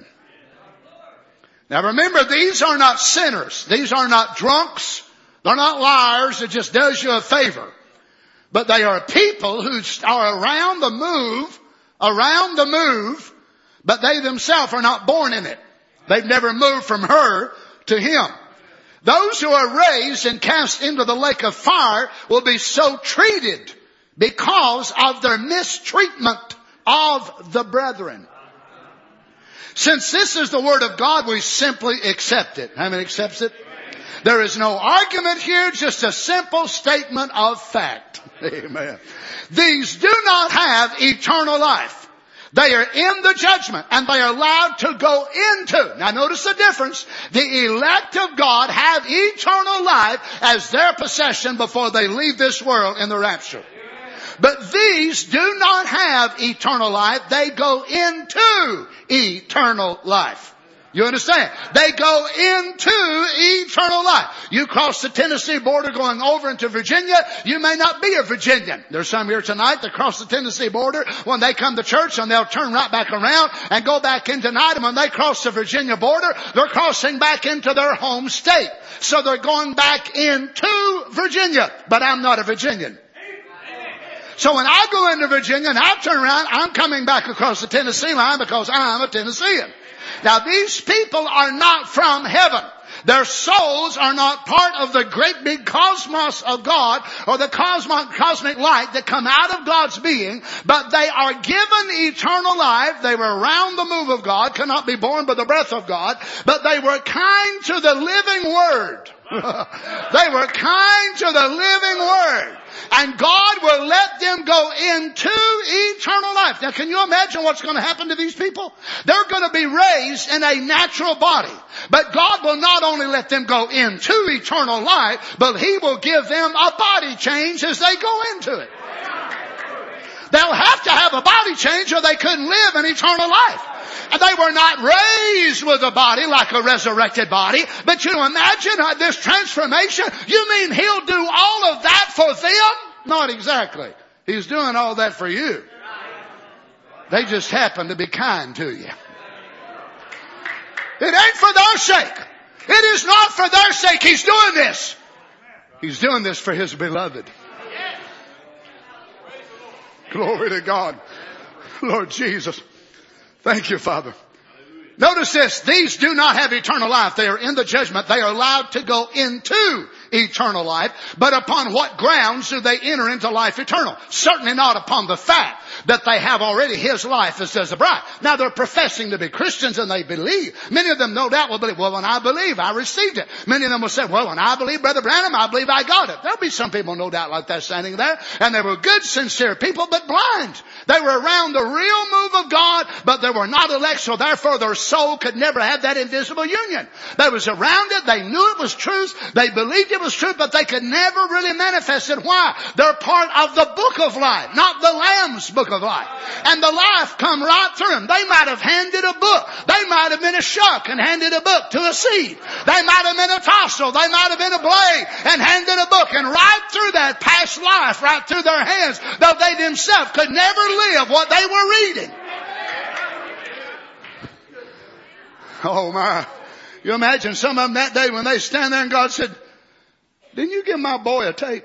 Now remember, these are not sinners. These are not drunks. They're not liars that just does you a favor. But they are people who are around the move, around the move, but they themselves are not born in it. They've never moved from her to him. Those who are raised and cast into the lake of fire will be so treated because of their mistreatment of the brethren. Since this is the word of God, we simply accept it. How many accepts it? There is no argument here, just a simple statement of fact. Amen. These do not have eternal life. They are in the judgment and they are allowed to go into. Now notice the difference. The elect of God have eternal life as their possession before they leave this world in the rapture. But these do not have eternal life. They go into eternal life. You understand? They go into eternal life. You cross the Tennessee border going over into Virginia, you may not be a Virginian. There's some here tonight that cross the Tennessee border when they come to church and they'll turn right back around and go back in tonight. And when they cross the Virginia border, they're crossing back into their home state. So they're going back into Virginia. But I'm not a Virginian. So when I go into Virginia and I turn around, I'm coming back across the Tennessee line because I'm a Tennessean. Now these people are not from heaven. Their souls are not part of the great big cosmos of God or the cosmic, cosmic light that come out of God's being, but they are given eternal life. They were around the move of God, cannot be born by the breath of God, but they were kind to the living Word. They were kind to the living Word. And God will let them go into eternal life. Now can you imagine what's going to happen to these people? They're going to be raised in a natural body. But God will not only let them go into eternal life, but He will give them a body change as they go into it. They'll have to have a body change or they couldn't live in eternal life. They were not raised with a body like a resurrected body. But you imagine this transformation? You mean He'll do all of that for them? Not exactly. He's doing all that for you. They just happen to be kind to you. It ain't for their sake. It is not for their sake He's doing this. He's doing this for His beloved. Glory to God. Lord Jesus. Thank you, Father. Notice this. These do not have eternal life. They are in the judgment. They are allowed to go into eternal life. But upon what grounds do they enter into life eternal? Certainly not upon the fact that they have already His life as does the bride. Now they're professing to be Christians and they believe. Many of them no doubt will believe, well, when I believe, I received it. Many of them will say, well, when I believe Brother Branham, I believe I got it. There'll be some people no doubt like that standing there. And they were good, sincere people, but blind. They were around the real move of God, but they were not elect, so therefore their soul could never have that invisible union. They was around it, they knew it was truth, they believed it was true, but they could never really manifest it. Why? They're part of the book of life, not the Lamb's book of life. And the life come right through them. They might have handed a book. They might have been a shuck and handed a book to a seed. They might have been a tassel. They might have been a blade and handed a book. And right through that past life, right through their hands, though they themselves could never live what they were reading. Oh my. You imagine some of them that day when they stand there and God said, didn't you give my boy a tape?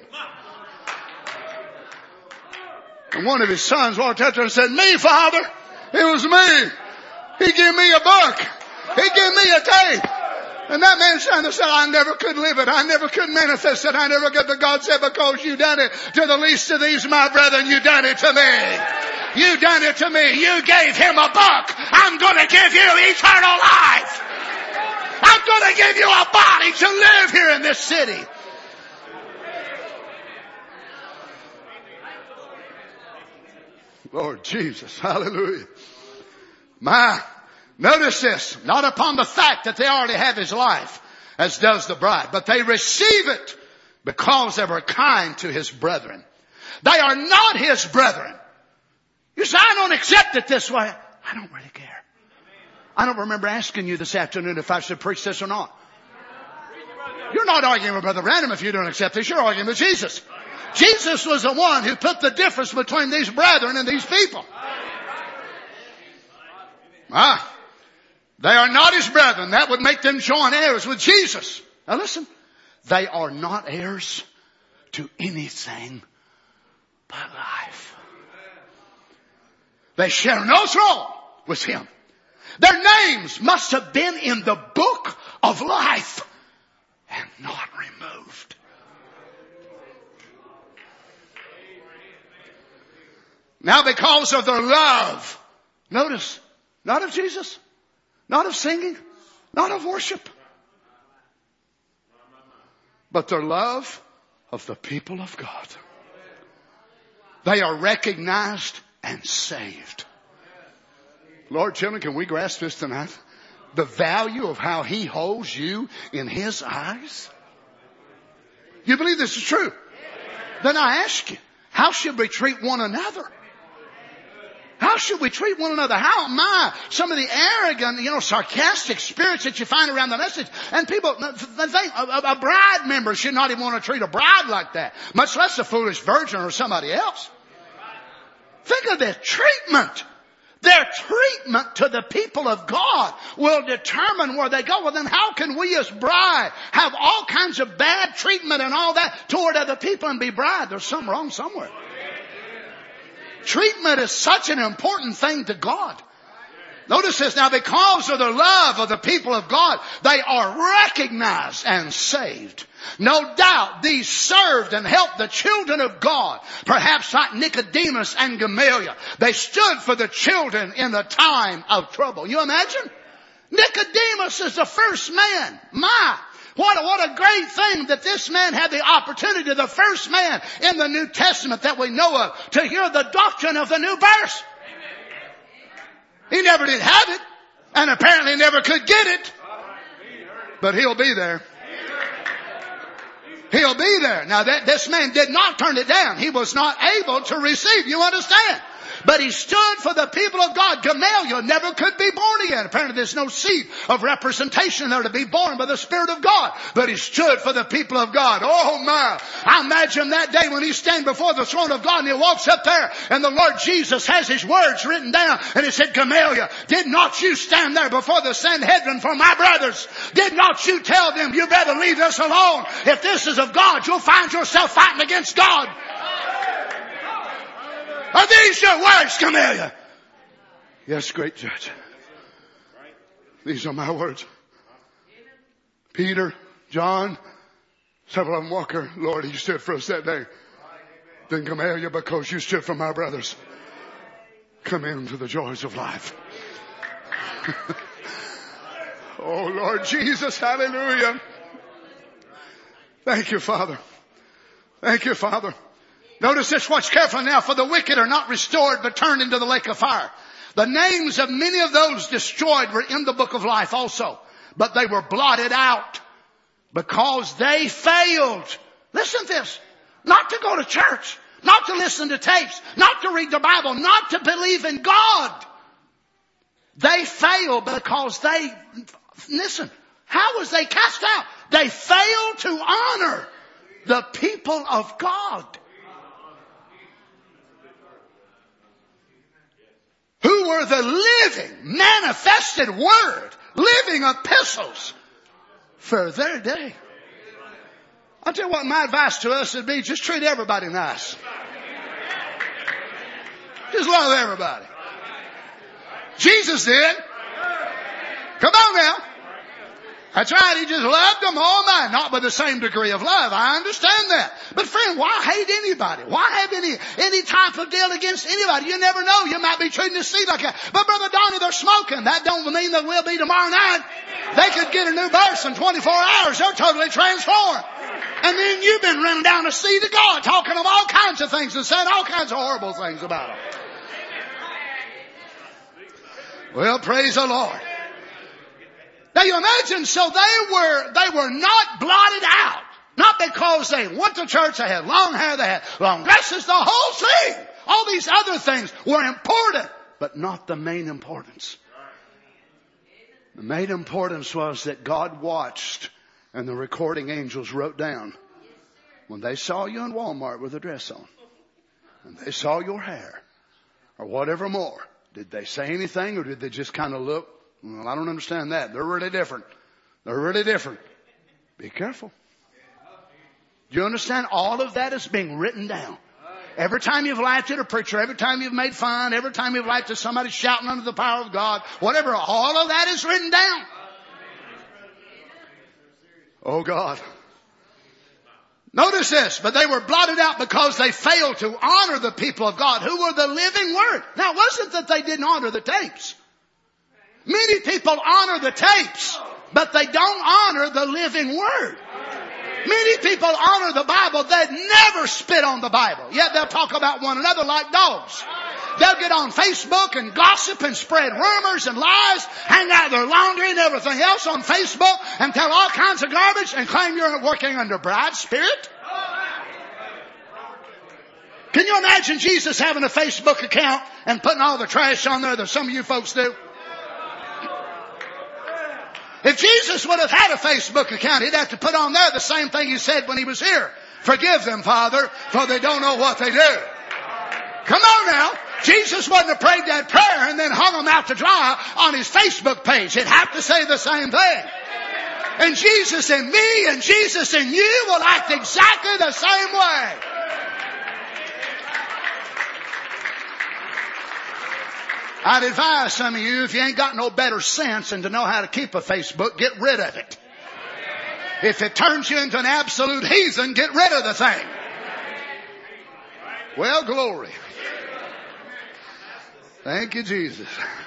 And one of his sons walked up to him and said, me, Father. It was me. He gave me a book. He gave me a tape. And that man standing there said, I never could live it. I never could manifest it. I never could. But God said, because you done it to the least of these, my brethren, you done it to me. You done it to me. You gave him a book. I'm going to give you eternal life. I'm going to give you a body to live here in this city. Lord Jesus, hallelujah. My, notice this, not upon the fact that they already have His life, as does the bride, but they receive it because they were kind to His brethren. They are not His brethren. You say, I don't accept it this way. I don't really care. I don't remember asking you this afternoon if I should preach this or not. You're not arguing with Brother Branham if you don't accept this. You're arguing with Jesus. Jesus was the one who put the difference between these brethren and these people. Ah, they are not His brethren. That would make them joint heirs with Jesus. Now listen, they are not heirs to anything but life. They share no throne with Him. Their names must have been in the book of life and not removed. Now because of their love, notice, not of Jesus, not of singing, not of worship, but their love of the people of God. They are recognized and saved. Lord, children, can we grasp this tonight? The value of how He holds you in His eyes? You believe this is true? Then I ask you, how should we treat one another? How should we treat one another? How am I? Some of the arrogant, you know, sarcastic spirits that you find around the message. And people think a, a bride member should not even want to treat a bride like that. Much less a foolish virgin or somebody else. Think of their treatment. Their treatment to the people of God will determine where they go. Well, then how can we as bride have all kinds of bad treatment and all that toward other people and be bride? There's something wrong somewhere. Treatment is such an important thing to God. Notice this now, because of the love of the people of God, they are recognized and saved. No doubt these served and helped the children of God. Perhaps like Nicodemus and Gamaliel. They stood for the children in the time of trouble. You imagine? Nicodemus is the first man. My, what a, what a great thing that this man had the opportunity, the first man in the New Testament that we know of, to hear the doctrine of the new birth. He never did have it, and apparently never could get it. But he'll be there. He'll be there. Now that this man did not turn it down. He was not able to receive. You understand? But he stood for the people of God. Gamaliel never could be born again. Apparently there's no seed of representation there to be born by the Spirit of God. But he stood for the people of God. Oh my. I imagine that day when he stands before the throne of God and he walks up there and the Lord Jesus has his words written down and he said, Gamaliel, did not you stand there before the Sanhedrin for my brothers? Did not you tell them you better leave this alone? If this is of God, you'll find yourself fighting against God. Are these your words, Gamaliel? Yes, great judge. These are my words. Peter, John, several of them Walker, Lord, you stood for us that day. Then Gamaliel, because you stood for my brothers, come into the joys of life. Oh, Lord Jesus, hallelujah. Thank you, Father. Thank you, Father. Notice this, watch carefully now. For the wicked are not restored, but turned into the lake of fire. The names of many of those destroyed were in the book of life also. But they were blotted out because they failed. Listen to this. Not to go to church. Not to listen to tapes. Not to read the Bible. Not to believe in God. They failed because they, listen, how was they cast out? They failed to honor the people of God. Who were the living, manifested word, living epistles for their day. I'll tell you what my advice to us would be, just treat everybody nice. Just love everybody. Jesus did. Come on now. That's right, he just loved them all night. Not with the same degree of love. I understand that. But friend, why hate anybody? Why have any, any type of deal against anybody? You never know. You might be treating the seed like that. But Brother Donnie, they're smoking. That don't mean they will be tomorrow night. They could get a new birth in twenty-four hours. They're totally transformed. And then you've been running down the seed of God, talking of all kinds of things and saying all kinds of horrible things about them. Well, praise the Lord. Now you imagine, so they were, they were not blotted out. Not because they went to church, they had long hair, they had long dresses, the whole thing. All these other things were important, but not the main importance. The main importance was that God watched and the recording angels wrote down when they saw you in Walmart with a dress on, and they saw your hair or whatever more. Did they say anything or did they just kind of look? Well, I don't understand that. They're really different. They're really different. Be careful. Do you understand? All of that is being written down. Every time you've laughed at a preacher, every time you've made fun, every time you've laughed at somebody shouting under the power of God, whatever, all of that is written down. Oh God. Notice this, but they were blotted out because they failed to honor the people of God who were the living word. Now it wasn't that they didn't honor the tapes. Many people honor the tapes, but they don't honor the living word. Many people honor the Bible that never spit on the Bible. Yet they'll talk about one another like dogs. They'll get on Facebook and gossip and spread rumors and lies, hang out their laundry and everything else on Facebook and tell all kinds of garbage and claim you're working under Bride's Spirit. Can you imagine Jesus having a Facebook account and putting all the trash on there that some of you folks do? If Jesus would have had a Facebook account, he'd have to put on there the same thing he said when he was here. Forgive them, Father, for they don't know what they do. Come on now. Jesus wouldn't have prayed that prayer and then hung them out to dry on his Facebook page. He'd have to say the same thing. And Jesus in me and Jesus in you will act exactly the same way. I'd advise some of you, if you ain't got no better sense than to know how to keep a Facebook, get rid of it. If it turns you into an absolute heathen, get rid of the thing. Well, glory. Thank you, Jesus.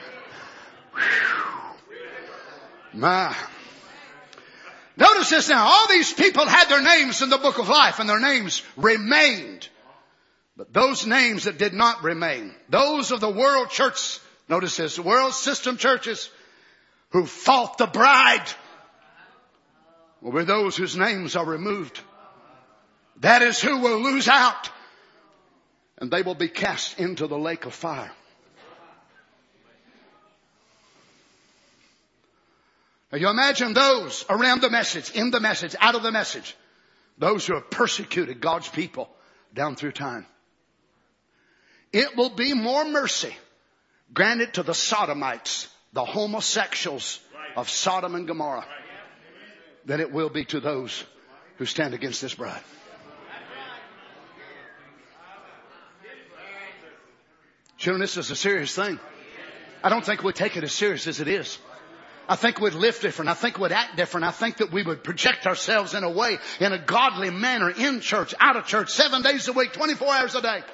My. Notice this now. All these people had their names in the book of life, and their names remained. But those names that did not remain, those of the world church, notice this, world system churches who fought the bride, will be those whose names are removed. That is who will lose out. and they will be cast into the lake of fire. Now you imagine those around the message, in the message, out of the message, those who have persecuted God's people down through time. It will be more mercy granted to the sodomites, the homosexuals of Sodom and Gomorrah, than it will be to those who stand against this bride. Children, this is a serious thing. I don't think we take it as serious as it is. I think we'd live different. I think we'd act different. I think that we would project ourselves in a way, in a godly manner, in church, out of church, seven days a week, twenty-four hours a day.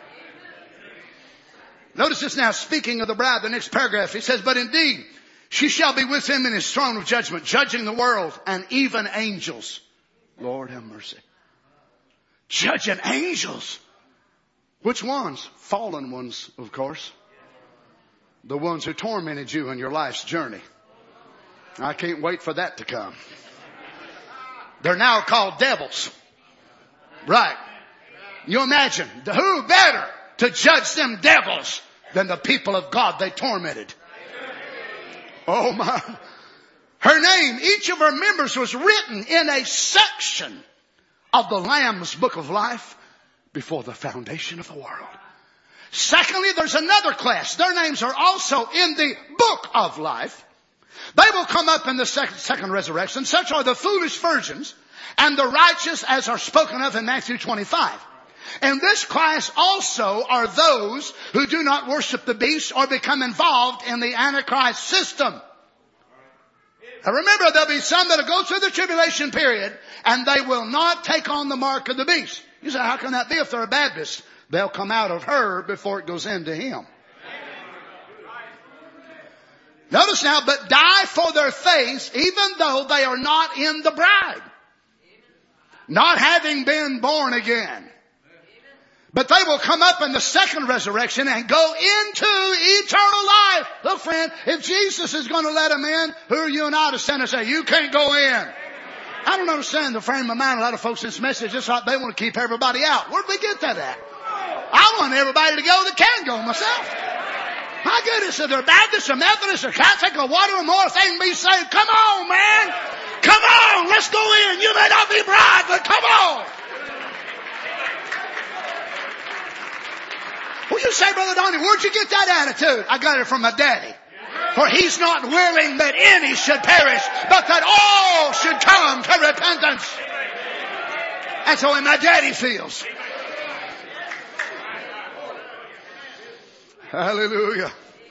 Notice this now, speaking of the bride, the next paragraph, he says, but indeed, she shall be with him in his throne of judgment, judging the world and even angels. Lord have mercy. Judging angels. Which ones? Fallen ones, of course. The ones who tormented you in your life's journey. I can't wait for that to come. They're now called devils. Right. You imagine, who better to judge them devils than the people of God they tormented? Oh my. Her name, each of her members was written in a section of the Lamb's book of life before the foundation of the world. Secondly, there's another class. Their names are also in the book of life. They will come up in the second, second resurrection. Such are the foolish virgins and the righteous as are spoken of in Matthew twenty-five. And this class also are those who do not worship the beast or become involved in the Antichrist system. Now remember, there'll be some that'll go through the tribulation period and they will not take on the mark of the beast. You say, how can that be if they're a Baptist? They'll come out of her before it goes into him. Notice now, but die for their faith, even though they are not in the bride. Not having been born again. But they will come up in the second resurrection and go into eternal life. Look, friend, if Jesus is going to let them in, who are you and I to stand and say, you can't go in? I don't understand the frame of mind. A lot of folks in this message, just like they want to keep everybody out. Where'd we get that at? I want everybody to go that can go myself. My goodness, if they're Baptist or Methodist or Catholic or whatever more, they can be saved. Come on, man. Come on. Let's go in. You may not be bride, but come on. Well, you say, Brother Donnie, where'd you get that attitude? I got it from my daddy. For he's not willing that any should perish, but that all should come to repentance. That's the way my daddy feels. Hallelujah.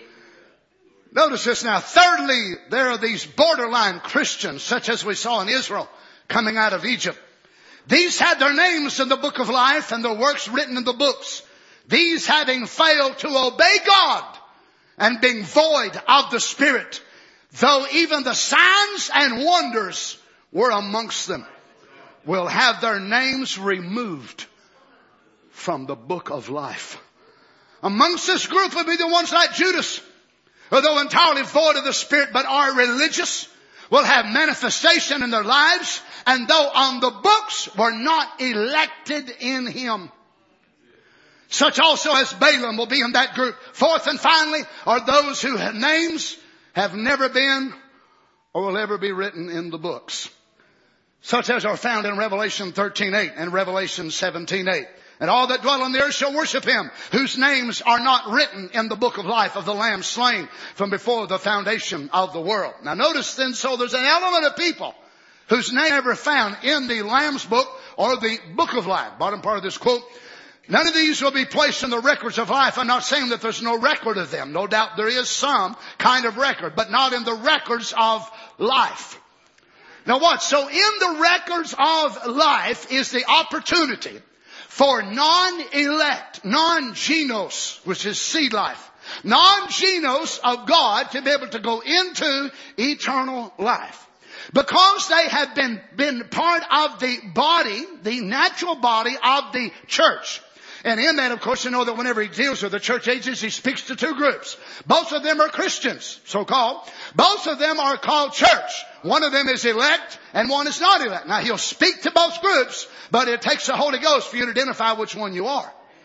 Notice this now. Thirdly, there are these borderline Christians, such as we saw in Israel, coming out of Egypt. These had their names in the book of life and their works written in the books. These having failed to obey God and being void of the Spirit, though even the signs and wonders were amongst them, will have their names removed from the book of life. Amongst this group will be the ones like Judas, who though entirely void of the Spirit but are religious, will have manifestation in their lives, and though on the books were not elected in him. Such also as Balaam will be in that group. Fourth and finally are those who have names have never been or will ever be written in the books. Such as are found in Revelation thirteen eight and Revelation seventeen eight. And all that dwell on the earth shall worship him, whose names are not written in the book of life of the Lamb slain from before the foundation of the world. Now notice then, so there's an element of people whose name never found in the Lamb's book or the book of life. Bottom part of this quote. None of these will be placed in the records of life. I'm not saying that there's no record of them. No doubt there is some kind of record, but not in the records of life. Now what? So in the records of life is the opportunity for non-elect, non-genos, which is seed life, non-genos of God to be able to go into eternal life. Because they have been, been part of the body, the natural body of the church. And in that, of course, you know that whenever he deals with the church ages, he speaks to two groups. Both of them are Christians, so-called. Both of them are called church. One of them is elect and one is not elect. Now, he'll speak to both groups, but it takes the Holy Ghost for you to identify which one you are.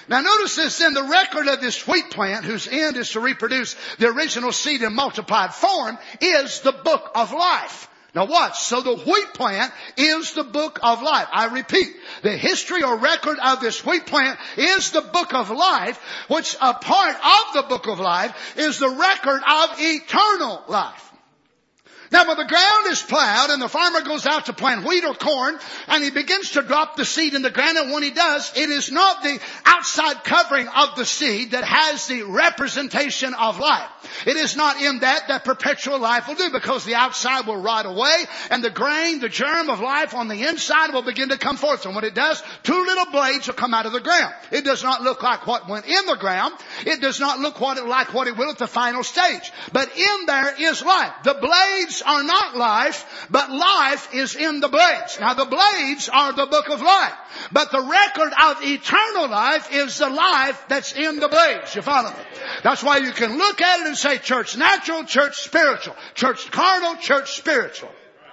Now notice this, in the record of this wheat plant, whose end is to reproduce the original seed in multiplied form, is the book of life. Now watch. So the wheat plant is the book of life. I repeat, the history or record of this wheat plant is the book of life, which a part of the book of life is the record of eternal life. Now when the ground is plowed and the farmer goes out to plant wheat or corn and he begins to drop the seed in the ground, and when he does, it is not the outside covering of the seed that has the representation of life. It is not in that that perpetual life will do, because the outside will rot away and the grain, the germ of life on the inside will begin to come forth. And when it does, two little blades will come out of the ground. It does not look like what went in the ground. It does not look what it, like what it will at the final stage. But in there is life. The blades are not life, but life is in the blades. Now the blades are the book of life, but the record of eternal life is the life that's in the blades. You follow me? That's why you can look at it and say church natural, church spiritual, church carnal, church spiritual.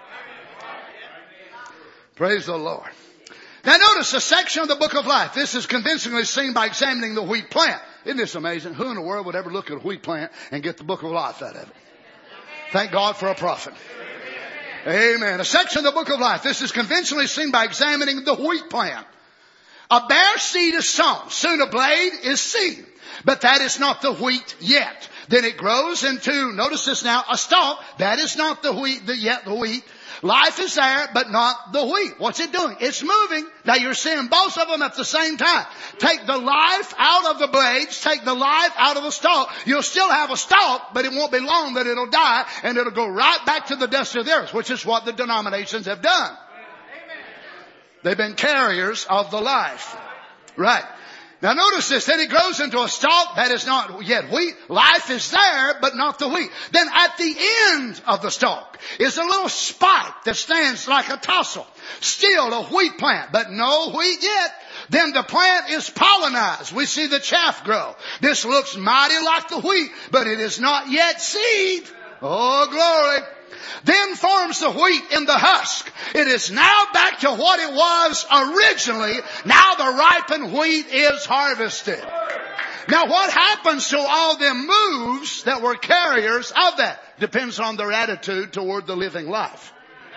Praise the Lord. Now notice a section of the book of life. This is convincingly seen by examining the wheat plant. Isn't this amazing? Who in the world would ever look at a wheat plant and get the book of life out of it? Thank God for a prophet. Amen. A section of the book of life. This is conventionally seen by examining the wheat plant. A bare seed is sown. Soon a blade is seen. But that is not the wheat yet. Then it grows into, notice this now, a stalk. That is not the wheat, the, yet the wheat. Life is there, but not the wheat. What's it doing? It's moving. Now you're seeing both of them at the same time. Take the life out of the blades, take the life out of the stalk. You'll still have a stalk, but it won't be long that it'll die, and it'll go right back to the dust of the earth, which is what the denominations have done. They've been carriers of the life. Right. Now notice this, then it grows into a stalk. That is not yet wheat. Life is there, but not the wheat. Then at the end of the stalk is a little spike that stands like a tassel. Still a wheat plant, but no wheat yet. Then the plant is pollinized. We see the chaff grow. This looks mighty like the wheat, but it is not yet seed. Oh, glory. Then forms the wheat in the husk. It is now back to what it was originally. Now the ripened wheat is harvested. Now what happens to all them moves that were carriers of that? Depends on their attitude toward the living life.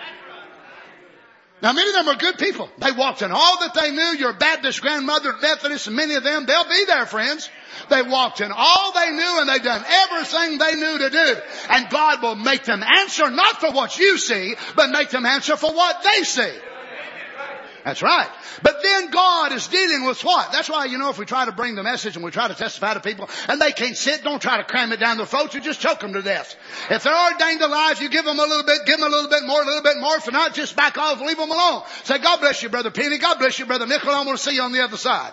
Now many of them are good people. They walked in all that they knew. Your Baptist grandmother, Methodist, and many of them, they'll be there, friends. They walked in all they knew, and they've done everything they knew to do. And God will make them answer not for what you see, but make them answer for what they see. That's right. But then God is dealing with what? That's why, you know, if we try to bring the message and we try to testify to people and they can't sit, don't try to cram it down their throats. You just choke them to death. If they're ordained to life, you give them a little bit, give them a little bit more, a little bit more. If not, just back off, leave them alone. Say, God bless you, Brother Penny. God bless you, Brother Nickel. I want to see you on the other side.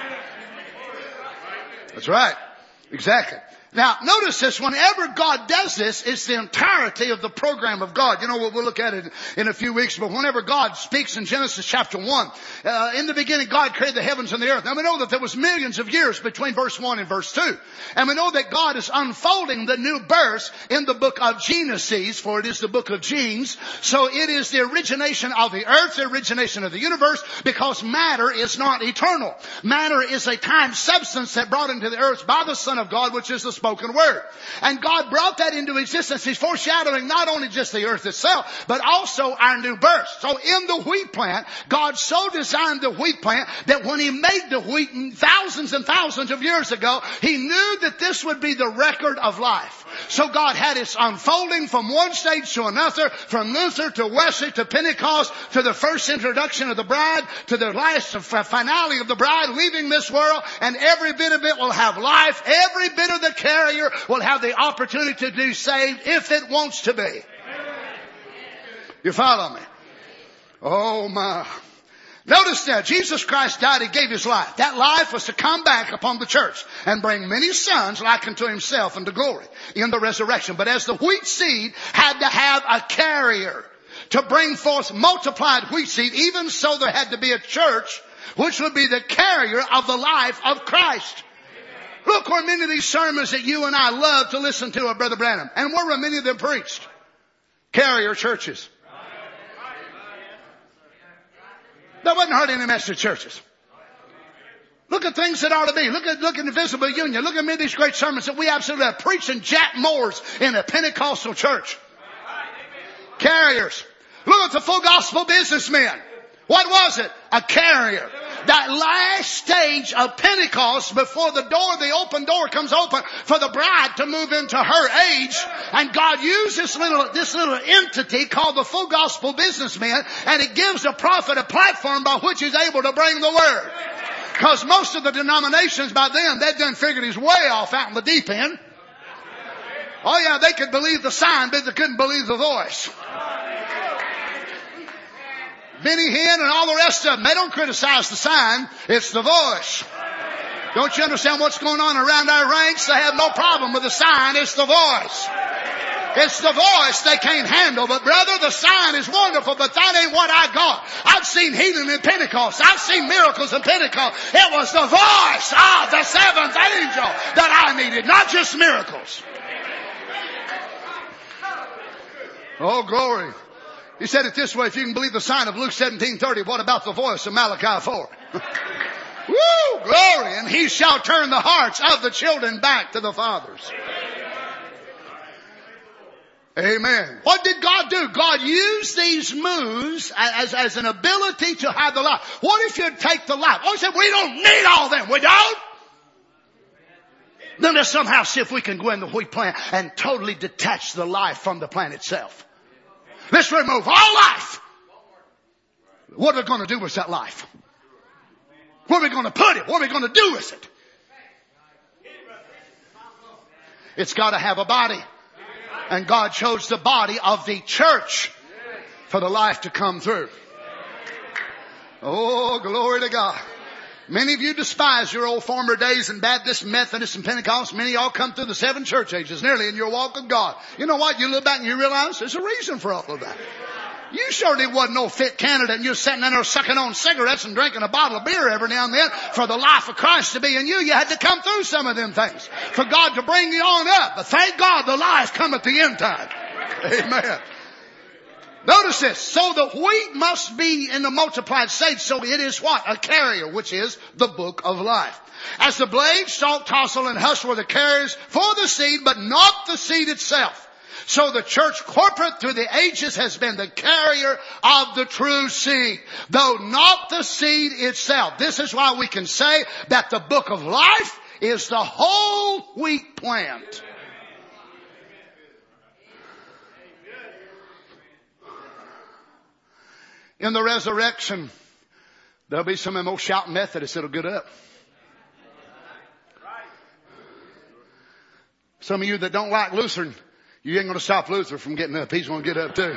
That's right. Exactly. Now, notice this. Whenever God does this, it's the entirety of the program of God. You know, we'll, we'll look at it in a few weeks, but whenever God speaks in Genesis chapter one, uh, in the beginning God created the heavens and the earth. Now, we know that there was millions of years between verse one and verse two. And we know that God is unfolding the new birth in the book of Genesis, for it is the book of genes. So it is the origination of the earth, the origination of the universe, because matter is not eternal. Matter is a time substance that brought into the earth by the Son of God, which is the spoken word. And God brought that into existence. He's foreshadowing not only just the earth itself, but also our new birth. So in the wheat plant, God so designed the wheat plant that when He made the wheat thousands and thousands of years ago, He knew that this would be the record of life. So God had its unfolding from one stage to another, from Luther to Wesley to Pentecost to the first introduction of the bride to the last finale of the bride leaving this world, and every bit of it will have life. Every bit of the carrier will have the opportunity to be saved if it wants to be. You follow me? Oh my. Notice now, Jesus Christ died, He gave His life. That life was to come back upon the church and bring many sons like unto Himself into glory in the resurrection. But as the wheat seed had to have a carrier to bring forth multiplied wheat seed, even so there had to be a church which would be the carrier of the life of Christ. Look where many of these sermons that you and I love to listen to of Brother Branham. And where were many of them preached? Carrier churches. There wasn't hardly any message churches. Look at things that ought to be. Look at, look at the Visible Union. Look at many of these great sermons that we absolutely have preaching Jack Moores in a Pentecostal church. Carriers. Look at the full gospel businessmen. What was it? A carrier. That last stage of Pentecost before the door, the open door comes open for the bride to move into her age. And God used this little, this little entity called the full gospel businessman, and it gives the prophet a platform by which he's able to bring the word. Because most of the denominations by then, they'd done figured he's way off out in the deep end. Oh yeah, they could believe the sign, but they couldn't believe the voice. Benny Hinn and all the rest of them, they don't criticize the sign, it's the voice. Don't you understand what's going on around our ranks? They have no problem with the sign, it's the voice. It's the voice they can't handle. But brother, the sign is wonderful, but that ain't what I got. I've seen healing in Pentecost. I've seen miracles in Pentecost. It was the voice of the seventh angel that I needed, not just miracles. Oh, glory. He said it this way, if you can believe the sign of Luke seventeen thirty, what about the voice of Malachi four? Woo! Glory! And he shall turn the hearts of the children back to the fathers. Amen. What did God do? God used these moves as, as an ability to have the life. What if you'd take the life? Oh, he said, we don't need all them. We don't? Then let's somehow see if we can go in the wheat plant and totally detach the life from the plant itself. Let's remove all life. What are we going to do with that life? Where are we going to put it? What are we going to do with it? It's got to have a body. And God chose the body of the church for the life to come through. Oh, glory to God. Many of you despise your old former days in Baptist, Methodist, and Pentecost. Many of y'all come through the seven church ages nearly in your walk with God. You know what? You look back and you realize there's a reason for all of that. You surely wasn't no fit candidate and you're sitting in there sucking on cigarettes and drinking a bottle of beer every now and then for the life of Christ to be in you. You had to come through some of them things for God to bring you on up. But thank God the life come at the end time. Amen. Notice this. So the wheat must be in the multiplied stage. So it is what? A carrier, which is the book of life. As the blade, stalk, tassel, and husk were the carriers for the seed, but not the seed itself. So the church corporate through the ages has been the carrier of the true seed, though not the seed itself. This is why we can say that the book of life is the whole wheat plant. In the resurrection, there'll be some of them old shouting Methodists that'll get up. Some of you that don't like Lutheran, you ain't going to stop Luther from getting up. He's going to get up too.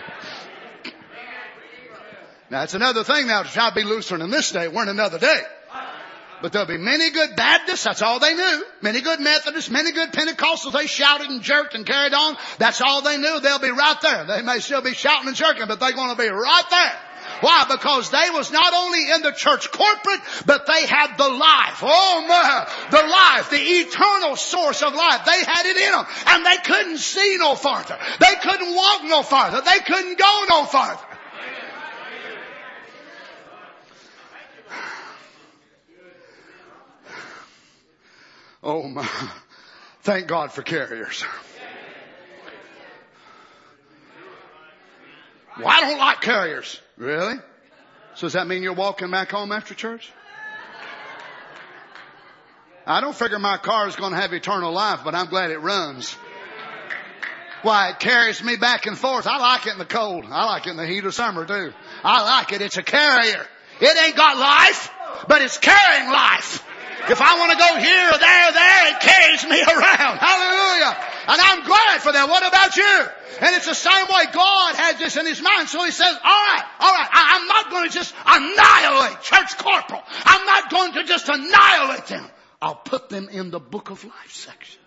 Now it's another thing now to try to be Lutheran in this day. We're in another day. But there'll be many good Baptists. That's all they knew. Many good Methodists, many good Pentecostals. They shouted and jerked and carried on. That's all they knew. They'll be right there. They may still be shouting and jerking, but they're going to be right there. Why? Because they was not only in the church corporate, but they had the life. Oh my! The life, the eternal source of life. They had it in them. And they couldn't see no farther. They couldn't walk no farther. They couldn't go no farther. Oh my. Thank God for carriers. Well, I don't like carriers. Really? So does that mean you're walking back home after church? I don't figure my car is going to have eternal life, but I'm glad it runs. Why, it carries me back and forth. I like it in the cold. I like it in the heat of summer too. I like it. It's a carrier. It ain't got life, but it's carrying life. If I want to go here or there or there, it carries me around. Hallelujah. And I'm glad for that. What about you? And it's the same way God has this in his mind. So he says, all right, all right, I, I'm not going to just annihilate church corporal. I'm not going to just annihilate them. I'll put them in the book of life section.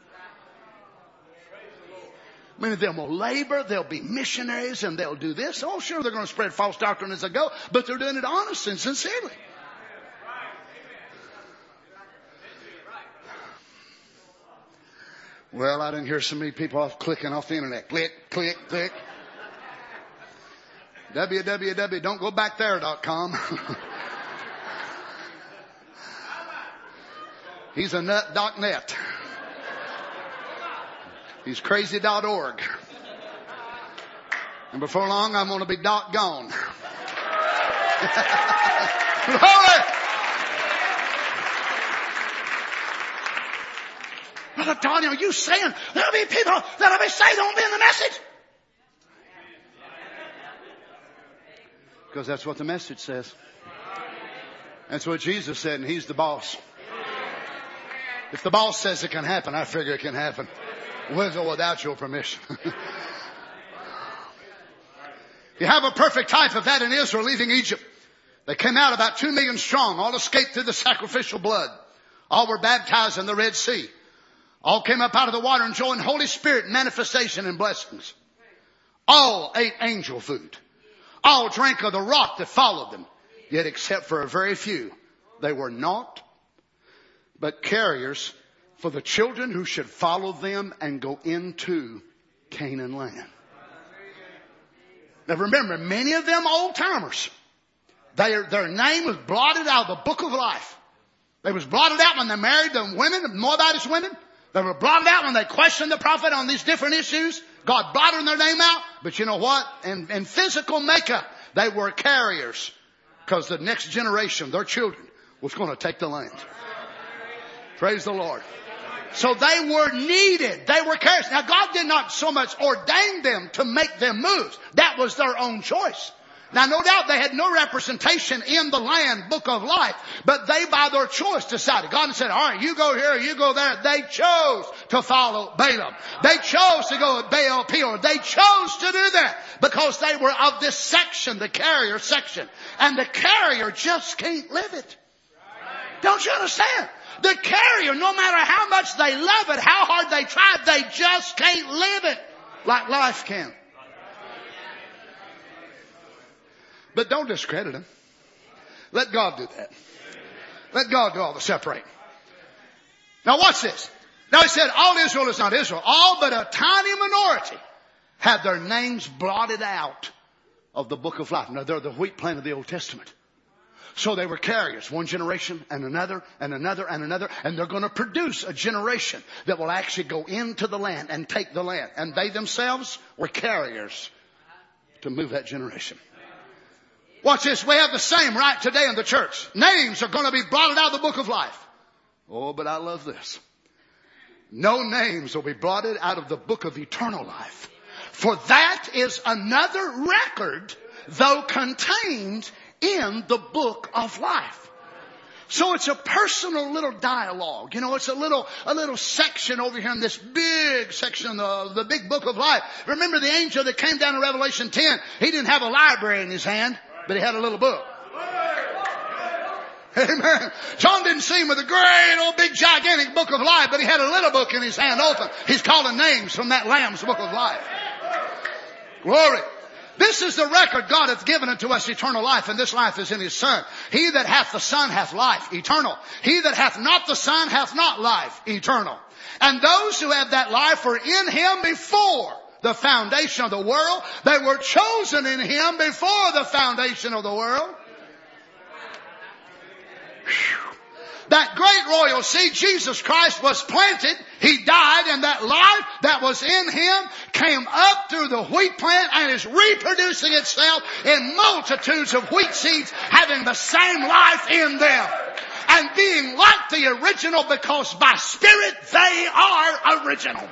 Many of them will labor, they'll be missionaries, and they'll do this. Oh, sure, they're going to spread false doctrine as they go, but they're doing it honestly and sincerely. Well, I didn't hear so many people off clicking off the internet. Click, click, click. w w w don't go back there dot com. He's a nut dot net. He's crazy dot org. And before long, I'm going to be dot gone. Glory! Brother Donnie, are you saying there'll be people that'll be saved won't be in the message? Because that's what the message says. That's what Jesus said, and He's the boss. If the boss says it can happen, I figure it can happen. With or without your permission. You have a perfect type of that in Israel leaving Egypt. They came out about two million strong. All escaped through the sacrificial blood. All were baptized in the Red Sea. All came up out of the water enjoying Holy Spirit manifestation and blessings. All ate angel food. All drank of the rock that followed them. Yet except for a very few, they were naught but carriers for the children who should follow them and go into Canaan land. Now remember, many of them old timers, their, their name was blotted out of the book of life. They was blotted out when they married the women, the Moabitess women. They were blotted out when they questioned the prophet on these different issues. God blotted their name out. But you know what? In, in physical makeup, they were carriers. Because the next generation, their children, was going to take the land. Praise the Lord. So they were needed. They were carriers. Now God did not so much ordain them to make them moves. That was their own choice. Now no doubt they had no representation in the land book of life, but they by their choice decided. God said, all right, you go here, you go there. They chose to follow Balaam. They chose to go with Baal Peor. They chose to do that because they were of this section, the carrier section. And the carrier just can't live it. Don't you understand? The carrier, no matter how much they love it, how hard they try, they just can't live it like life can. But don't discredit him. Let God do that. Let God do all the separating. Now watch this. Now he said all Israel is not Israel. All but a tiny minority had their names blotted out of the book of life. Now they're the wheat plant of the Old Testament. So they were carriers, one generation and another and another and another. And they're going to produce a generation that will actually go into the land and take the land. And they themselves were carriers to move that generation. Watch this. We have the same right today in the church. Names are going to be blotted out of the book of life. Oh, but I love this. No names will be blotted out of the book of eternal life. For that is another record, though contained in the book of life. So it's a personal little dialogue. You know, it's a little, a little section over here in this big section of the big book of life. Remember the angel that came down in Revelation ten? He didn't have a library in his hand, but he had a little book. Amen. John didn't see him with a great old big gigantic book of life, but he had a little book in his hand open. He's calling names from that Lamb's book of life. Glory. This is the record God hath given unto us, eternal life, and this life is in His Son. He that hath the Son hath life, eternal. He that hath not the Son hath not life, eternal. And those who have that life were in Him before the foundation of the world. They were chosen in Him before the foundation of the world. Whew. That great royal seed, Jesus Christ, was planted. He died, and that life that was in Him came up through the wheat plant and is reproducing itself in multitudes of wheat seeds having the same life in them. And being like the original because by spirit they are original.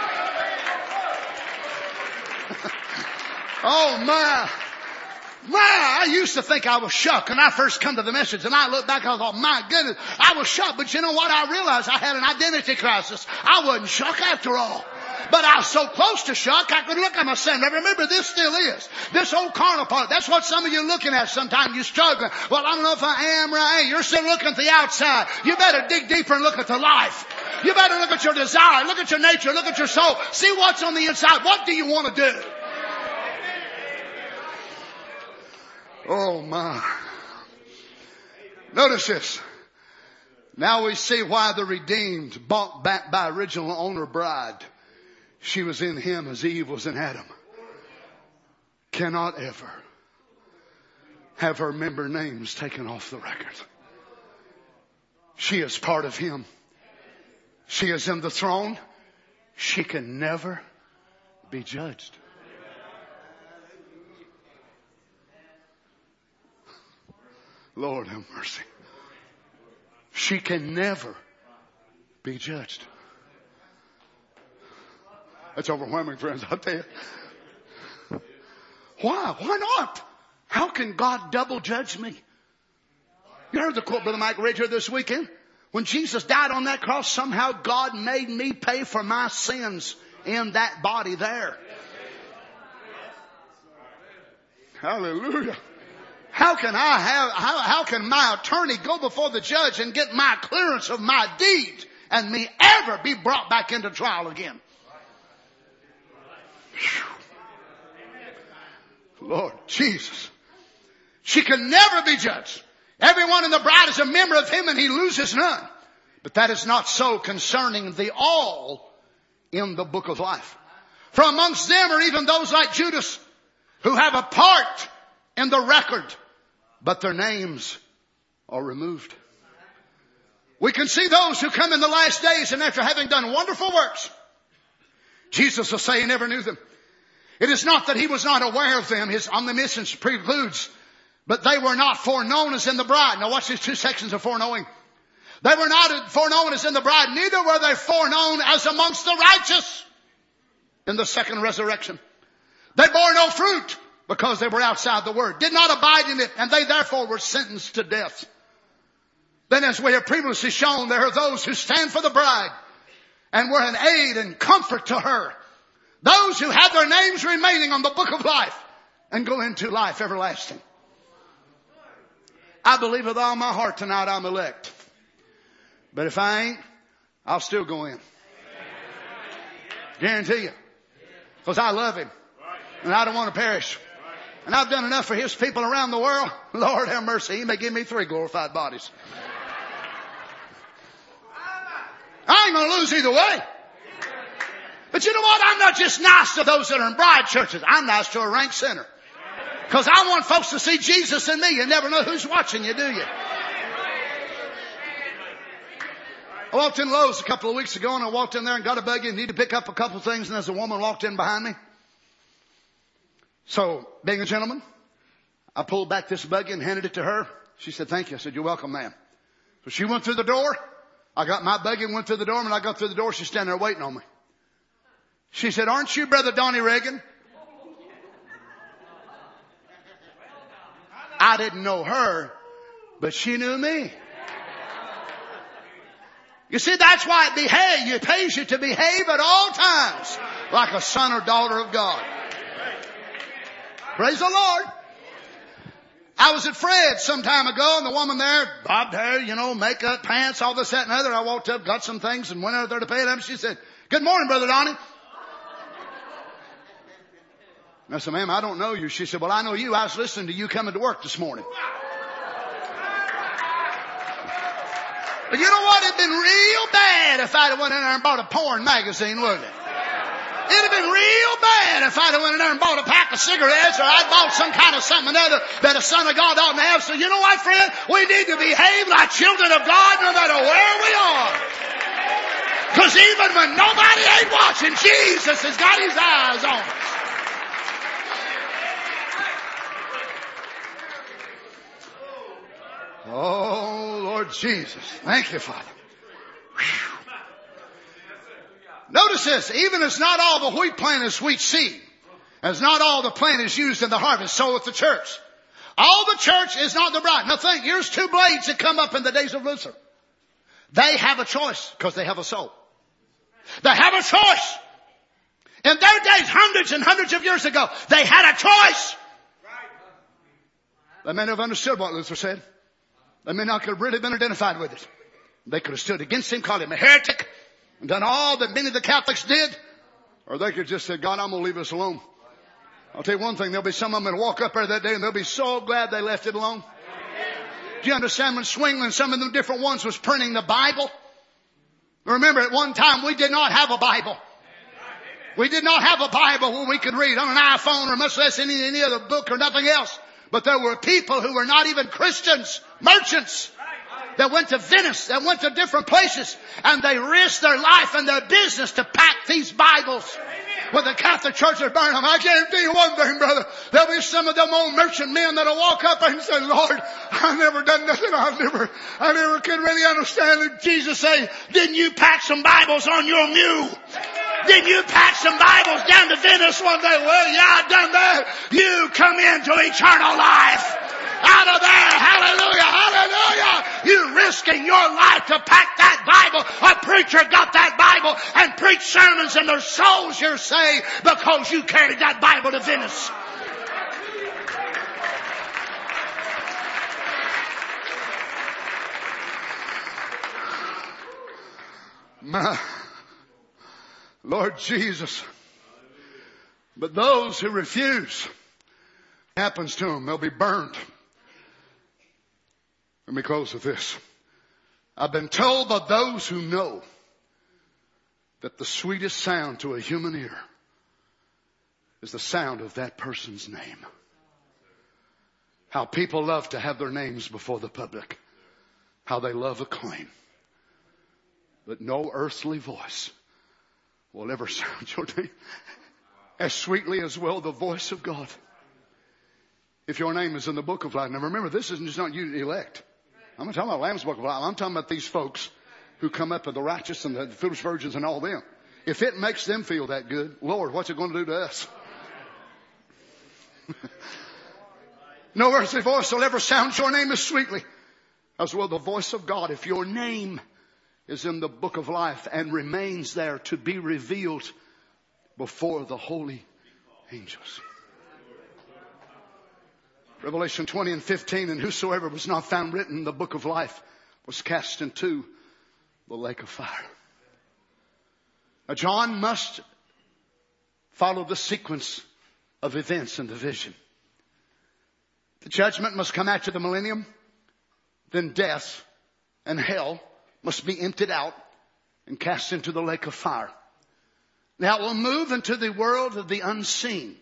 Oh my. My, I used to think I was shocked when I first come to the message, and I look back and I thought, my goodness, I was shocked. But you know what? I realized I had an identity crisis. I wasn't shocked after all. But I was so close to shock, I could look at myself. Now remember, this still is. This old carnal part, that's what some of you are looking at sometimes. You're struggling. Well, I don't know if I am or I ain't. You're still looking at the outside. You better dig deeper and look at the life. You better look at your desire. Look at your nature. Look at your soul. See what's on the inside. What do you want to do? Oh my. Notice this. Now we see why the redeemed, bought back by original owner bride, she was in Him as Eve was in Adam, cannot ever have her member names taken off the record. She is part of Him. She is in the throne. She can never be judged. Lord have mercy. She can never be judged. That's overwhelming, friends, I'll tell you. Why? Why not? How can God double judge me? You heard the quote Brother Mike read here this weekend? When Jesus died on that cross, somehow God made me pay for my sins in that body there. Hallelujah. How can I have, how, how can my attorney go before the judge and get my clearance of my deed and me ever be brought back into trial again? Whew. Lord Jesus. She can never be judged. Everyone in the bride is a member of him and he loses none. But that is not so concerning the all in the book of life. For amongst them are even those like Judas who have a part in the record, but their names are removed. We can see those who come in the last days and after having done wonderful works, Jesus will say he never knew them. It is not that he was not aware of them. His omniscience precludes. But they were not foreknown as in the bride. Now watch these two sections of foreknowing. They were not foreknown as in the bride. Neither were they foreknown as amongst the righteous in the second resurrection. They bore no fruit because they were outside the word. Did not abide in it. And they therefore were sentenced to death. Then as we have previously shown, there are those who stand for the bride and were an aid and comfort to her. Those who have their names remaining on the book of life and go into life everlasting. I believe with all my heart tonight I'm elect. But if I ain't, I'll still go in. Guarantee you. Because I love him. And I don't want to perish. And I've done enough for his people around the world. Lord have mercy. He may give me three glorified bodies. I ain't going to lose either way. But you know what? I'm not just nice to those that are in bride churches. I'm nice to a rank sinner. Because I want folks to see Jesus in me. You never know who's watching you, do you? I walked in Lowe's a couple of weeks ago and I walked in there and got a buggy and needed to pick up a couple of things, and there's a woman walked in behind me. So, being a gentleman, I pulled back this buggy and handed it to her. She said, thank you. I said, you're welcome, ma'am. So she went through the door. I got my buggy and went through the door. And when I got through the door, she's standing there waiting on me. She said, aren't you Brother Donnie Reagan? I didn't know her, but she knew me. You see, that's why it behave, it pays you to behave at all times like a son or daughter of God. Praise the Lord. I was at Fred's some time ago, and the woman there, bobbed hair, you know, makeup, pants, all this, that, and other. I walked up, got some things, and went out there to pay them. She said, good morning, Brother Donnie. I said, ma'am, I don't know you. She said, well, I know you. I was listening to you coming to work this morning. But you know what? It'd been real bad if I'd have went in there and bought a porn magazine, wouldn't it? It'd have been real bad if I'd have went in there and bought a pack of cigarettes, or I'd bought some kind of something or other that a son of God ought to have. So you know what, friend? We need to behave like children of God no matter where we are. Because even when nobody ain't watching, Jesus has got his eyes on us. Oh, Lord Jesus. Thank you, Father. Whew. Notice this. Even as not all the wheat plant is sweet seed, as not all the plant is used in the harvest, so with the church. All the church is not the bride. Now think, here's two blades that come up in the days of Luther. They have a choice because they have a soul. They have a choice. In their days, hundreds and hundreds of years ago, they had a choice. They may not have understood what Luther said. They may not have really been identified with it. They could have stood against him, called him a heretic, and done all that many of the Catholics did. Or they could just say, God, I'm going to leave us alone. I'll tell you one thing, there'll be some of them that walk up there that day and they'll be so glad they left it alone. Do you understand when Swingland, some of them different ones, was printing the Bible? Remember, at one time we did not have a Bible. We did not have a Bible where we could read on an iPhone or much less any, any other book or nothing else. But there were people who were not even Christians, merchants, that went to Venice, that went to different places, and they risked their life and their business to pack these Bibles. With the Catholic Church that burned them. I guarantee you one thing, brother. There'll be some of them old merchant men that'll walk up and say, Lord, I've never done nothing. I've never, I never could really understand it. Jesus say, didn't you pack some Bibles on your mule? Didn't you pack some Bibles down to Venice one day? Well, yeah, I've done that. You come into eternal life. Out of there. Hallelujah. Hallelujah. You risking your life to pack that Bible. A preacher got that Bible and preached sermons and their souls you're saved because you carried that Bible to Venice. My Lord Jesus. But those who refuse, happens to them, they'll be burned. Let me close with this. I've been told by those who know that the sweetest sound to a human ear is the sound of that person's name. How people love to have their names before the public. How they love acclaim. But no earthly voice will ever sound your name as sweetly as well the voice of God. If your name is in the book of life. Now remember, this isn't just not you elect. I'm not talking about Lamb's book of life. I'm talking about these folks who come up with the righteous and the foolish virgins and all them. If it makes them feel that good, Lord, what's it going to do to us? No earthly voice will ever sound your name as sweetly as well the voice of God. If your name is in the book of life and remains there to be revealed before the holy angels. Revelation twenty and fifteen, and whosoever was not found written in the book of life was cast into the lake of fire. Now John must follow the sequence of events in the vision. The judgment must come after the millennium. Then death and hell must be emptied out and cast into the lake of fire. Now we'll move into the world of the unseen.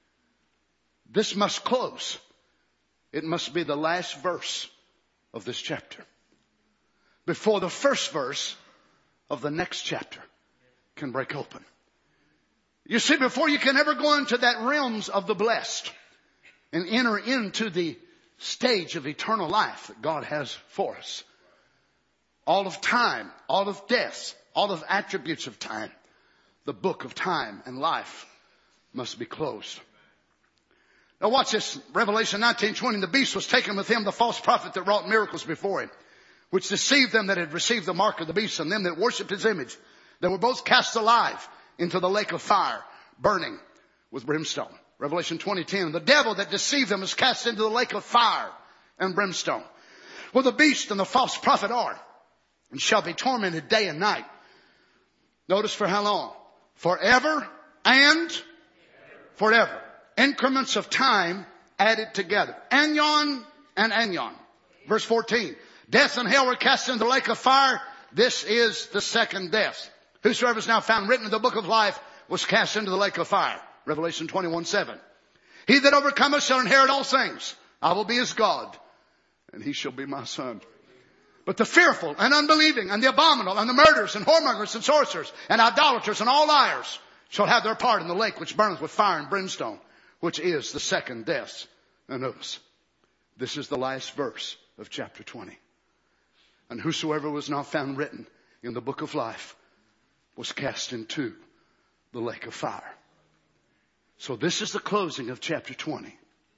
This must close. It must be the last verse of this chapter. Before the first verse of the next chapter can break open. You see, before you can ever go into that realms of the blessed and enter into the stage of eternal life that God has for us. All of time, all of death, all of attributes of time, the book of time and life must be closed. Now watch this. Revelation nineteen twenty. The beast was taken with him, the false prophet that wrought miracles before him, which deceived them that had received the mark of the beast and them that worshipped his image. They were both cast alive into the lake of fire, burning with brimstone. Revelation twenty ten. The devil that deceived them is cast into the lake of fire and brimstone, where the beast and the false prophet are, and shall be tormented day and night. Notice for how long? Forever and forever. Increments of time added together. Aion and aion. Verse fourteen. Death and hell were cast into the lake of fire. This is the second death. Whosoever is now found written in the book of life was cast into the lake of fire. Revelation twenty-one seven. He that overcometh shall inherit all things. I will be his God, and he shall be my son. But the fearful and unbelieving and the abominable and the murderers and whoremongers and sorcerers and idolaters and all liars shall have their part in the lake which burneth with fire and brimstone, which is the second death. Now notice, this is the last verse of chapter twenty. And whosoever was not found written in the book of life was cast into the lake of fire. So this is the closing of chapter twenty.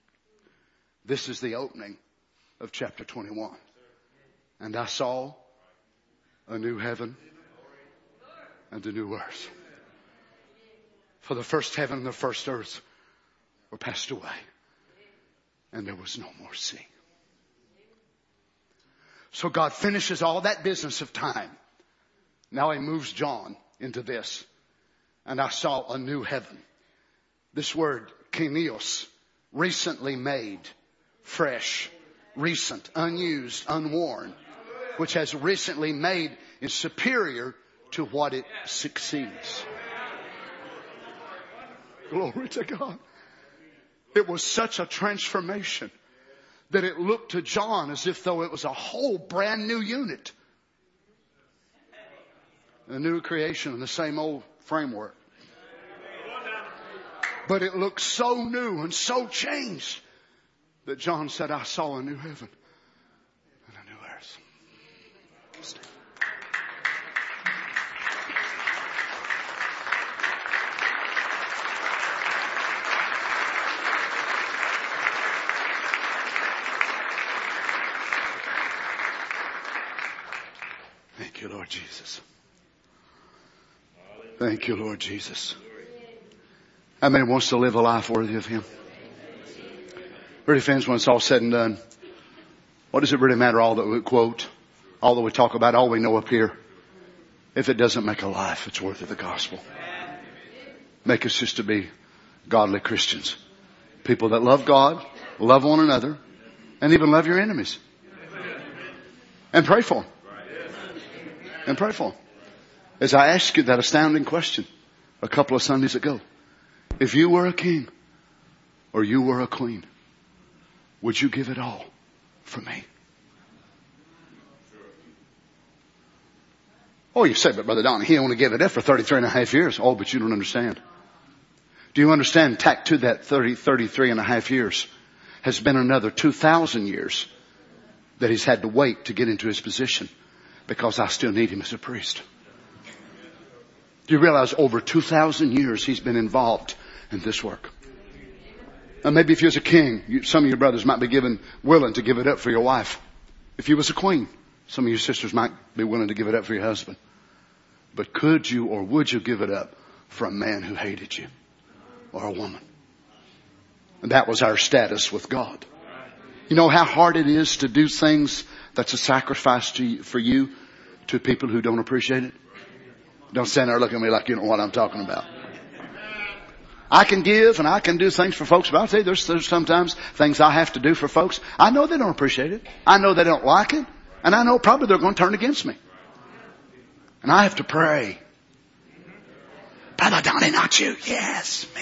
This is the opening of chapter twenty-one. And I saw a new heaven and a new earth. For the first heaven and the first earth were passed away, and there was no more sea. So God finishes all that business of time. Now he moves John into this. And I saw a new heaven. This word, kenios, recently made, fresh, recent, unused, unworn, which has recently made, is superior to what it succeeds. Glory to God. It was such a transformation that it looked to John as if though it was a whole brand new unit. A new creation in the same old framework. But it looked so new and so changed that John said, I saw a new heaven and a new earth. Thank you, Lord Jesus. Thank you, Lord Jesus. How many wants to live a life worthy of Him? Really, friends, when it's all said and done, what does it really matter all that we quote, all that we talk about, all we know up here, if it doesn't make a life that's worthy of the gospel? Make us just to be godly Christians. People that love God, love one another, and even love your enemies. And pray for them. And pray for them. As I asked you that astounding question a couple of Sundays ago, if you were a king or you were a queen, would you give it all for me? Oh, you say, but Brother Donnie, he only gave it up for thirty-three and a half years. Oh, but you don't understand. Do you understand? Tacked to that thirty, thirty-three and a half years has been another two thousand years that he's had to wait to get into his position because I still need him as a priest. Do you realize over two thousand years he's been involved in this work? Now maybe if you was a king, you, some of your brothers might be given, willing to give it up for your wife. If you was a queen, some of your sisters might be willing to give it up for your husband. But could you or would you give it up for a man who hated you? Or a woman? And that was our status with God. You know how hard it is to do things that's a sacrifice to you, for you to people who don't appreciate it? Don't stand there looking at me like you know what I'm talking about. I can give and I can do things for folks, but I'll tell you, there's, there's sometimes things I have to do for folks. I know they don't appreciate it. I know they don't like it. And I know probably they're going to turn against me. And I have to pray. Brother Donnie, not you. Yes, me.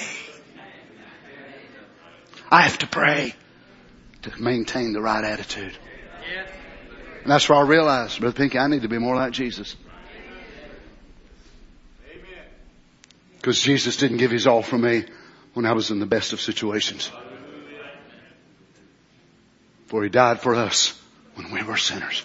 I have to pray to maintain the right attitude. And that's where I realized, Brother Pinky, I need to be more like Jesus. Because Jesus didn't give His all for me when I was in the best of situations. For He died for us when we were sinners.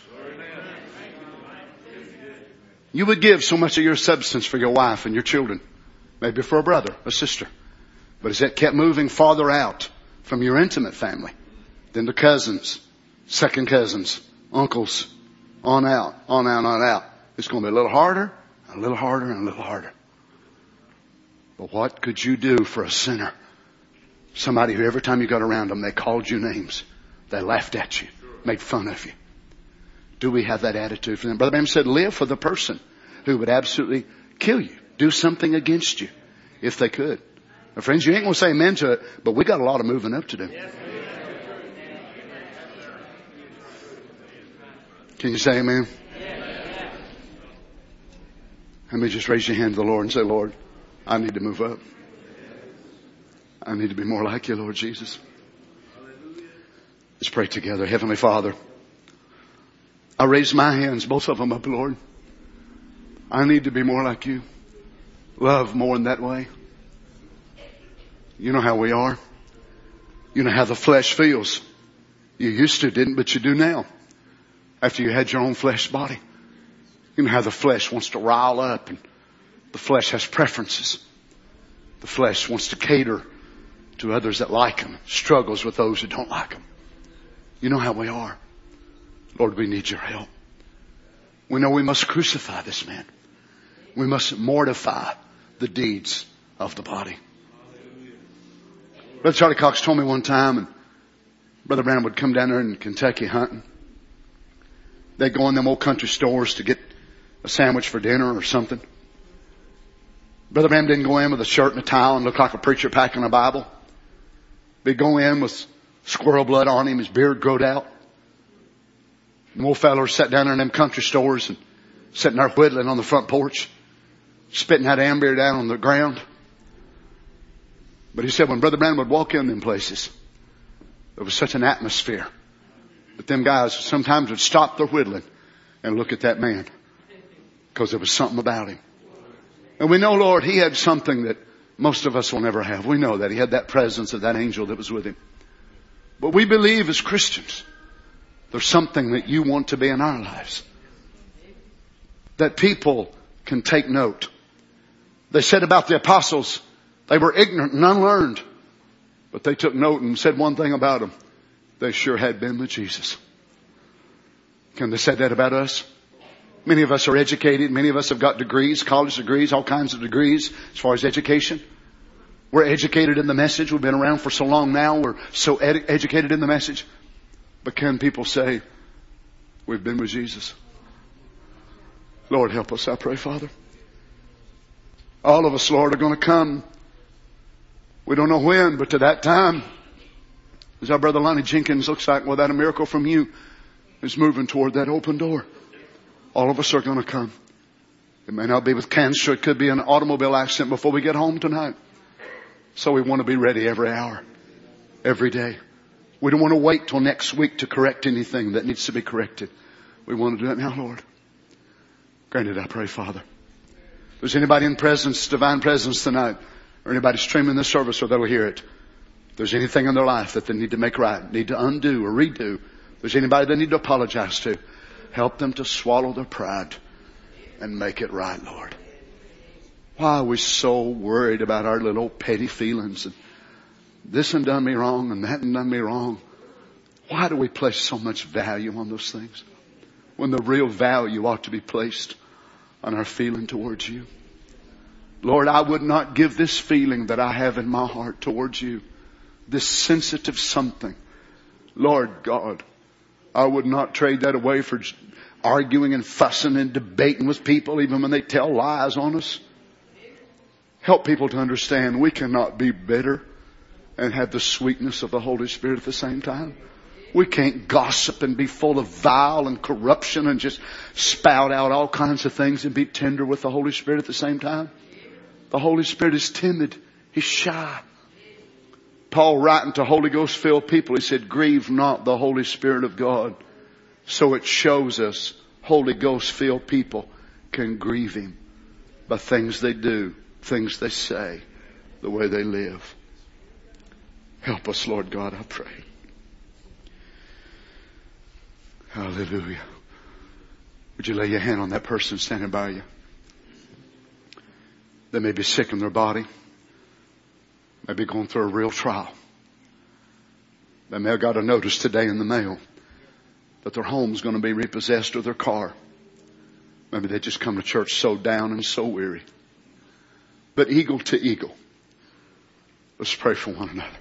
You would give so much of your substance for your wife and your children. Maybe for a brother, a sister. But as it kept moving farther out from your intimate family, then to cousins, second cousins, uncles, on out, on out, on out. It's going to be a little harder, a little harder, and a little harder. But what could you do for a sinner? Somebody who every time you got around them, they called you names. They laughed at you, made fun of you. Do we have that attitude for them? Brother Branham said, live for the person who would absolutely kill you, do something against you, if they could. Now, friends, you ain't going to say amen to it, but we got a lot of moving up to do. Can you say amen? Let me just raise your hand to the Lord and say, Lord, I need to move up. I need to be more like you, Lord Jesus. Let's pray together. Heavenly Father, I raise my hands, both of them up, Lord. I need to be more like you. Love more in that way. You know how we are. You know how the flesh feels. You used to, didn't, but you do now. After you had your own flesh body. You know how the flesh wants to rile up, and the flesh has preferences. The flesh wants to cater to others that like him, struggles with those who don't like him. You know how we are. Lord, we need your help. We know we must crucify this man. We must mortify the deeds of the body. Brother Charlie Cox told me one time, and Brother Branham would come down there in Kentucky hunting. They'd go in them old country stores to get a sandwich for dinner or something. Brother Branham didn't go in with a shirt and a towel and look like a preacher packing a Bible. He'd go in with squirrel blood on him, his beard growed out. The old fellas sat down there in them country stores and sitting there whittling on the front porch, spitting that amber down on the ground. But he said when Brother Branham would walk in them places, there was such an atmosphere But them guys sometimes would stop their whittling and look at that man, because there was something about him. And we know, Lord, he had something that most of us will never have. We know that. He had that presence of that angel that was with him. But we believe as Christians, there's something that you want to be in our lives, that people can take note. They said about the apostles, they were ignorant and unlearned, but they took note and said one thing about them. They sure had been with Jesus. Can they say that about us? Many of us are educated. Many of us have got degrees, college degrees, all kinds of degrees as far as education. We're educated in the message. We've been around for so long now. We're so ed- educated in the message. But can people say, we've been with Jesus? Lord, help us, I pray, Father. All of us, Lord, are going to come. We don't know when, but to that time, as our brother Lonnie Jenkins looks like, well, that a miracle from you is moving toward that open door. All of us are going to come. It may not be with cancer. It could be an automobile accident before we get home tonight. So we want to be ready every hour, every day. We don't want to wait till next week to correct anything that needs to be corrected. We want to do it now, Lord. Grant it, I pray, Father. If there's anybody in presence, divine presence tonight, or anybody streaming this service or that'll hear it, if there's anything in their life that they need to make right, need to undo or redo, if there's anybody they need to apologize to, help them to swallow their pride and make it right, Lord. Why are we so worried about our little petty feelings? And this and done me wrong and that and done me wrong. Why do we place so much value on those things when the real value ought to be placed on our feeling towards you? Lord, I would not give this feeling that I have in my heart towards you, this sensitive something. Lord God, I would not trade that away for arguing and fussing and debating with people even when they tell lies on us. Help people to understand we cannot be bitter and have the sweetness of the Holy Spirit at the same time. We can't gossip and be full of vile and corruption and just spout out all kinds of things and be tender with the Holy Spirit at the same time. The Holy Spirit is timid. He's shy. Paul, writing to Holy Ghost filled people, he said, grieve not the Holy Spirit of God. So it shows us Holy Ghost filled people can grieve Him by things they do, things they say, the way they live. Help us, Lord God, I pray. Hallelujah. Would you lay your hand on that person standing by you? They may be sick in their body. May be going through a real trial. They may have got a notice today in the mail that their home's going to be repossessed or their car. Maybe they just come to church so down and so weary. But eagle to eagle, let's pray for one another.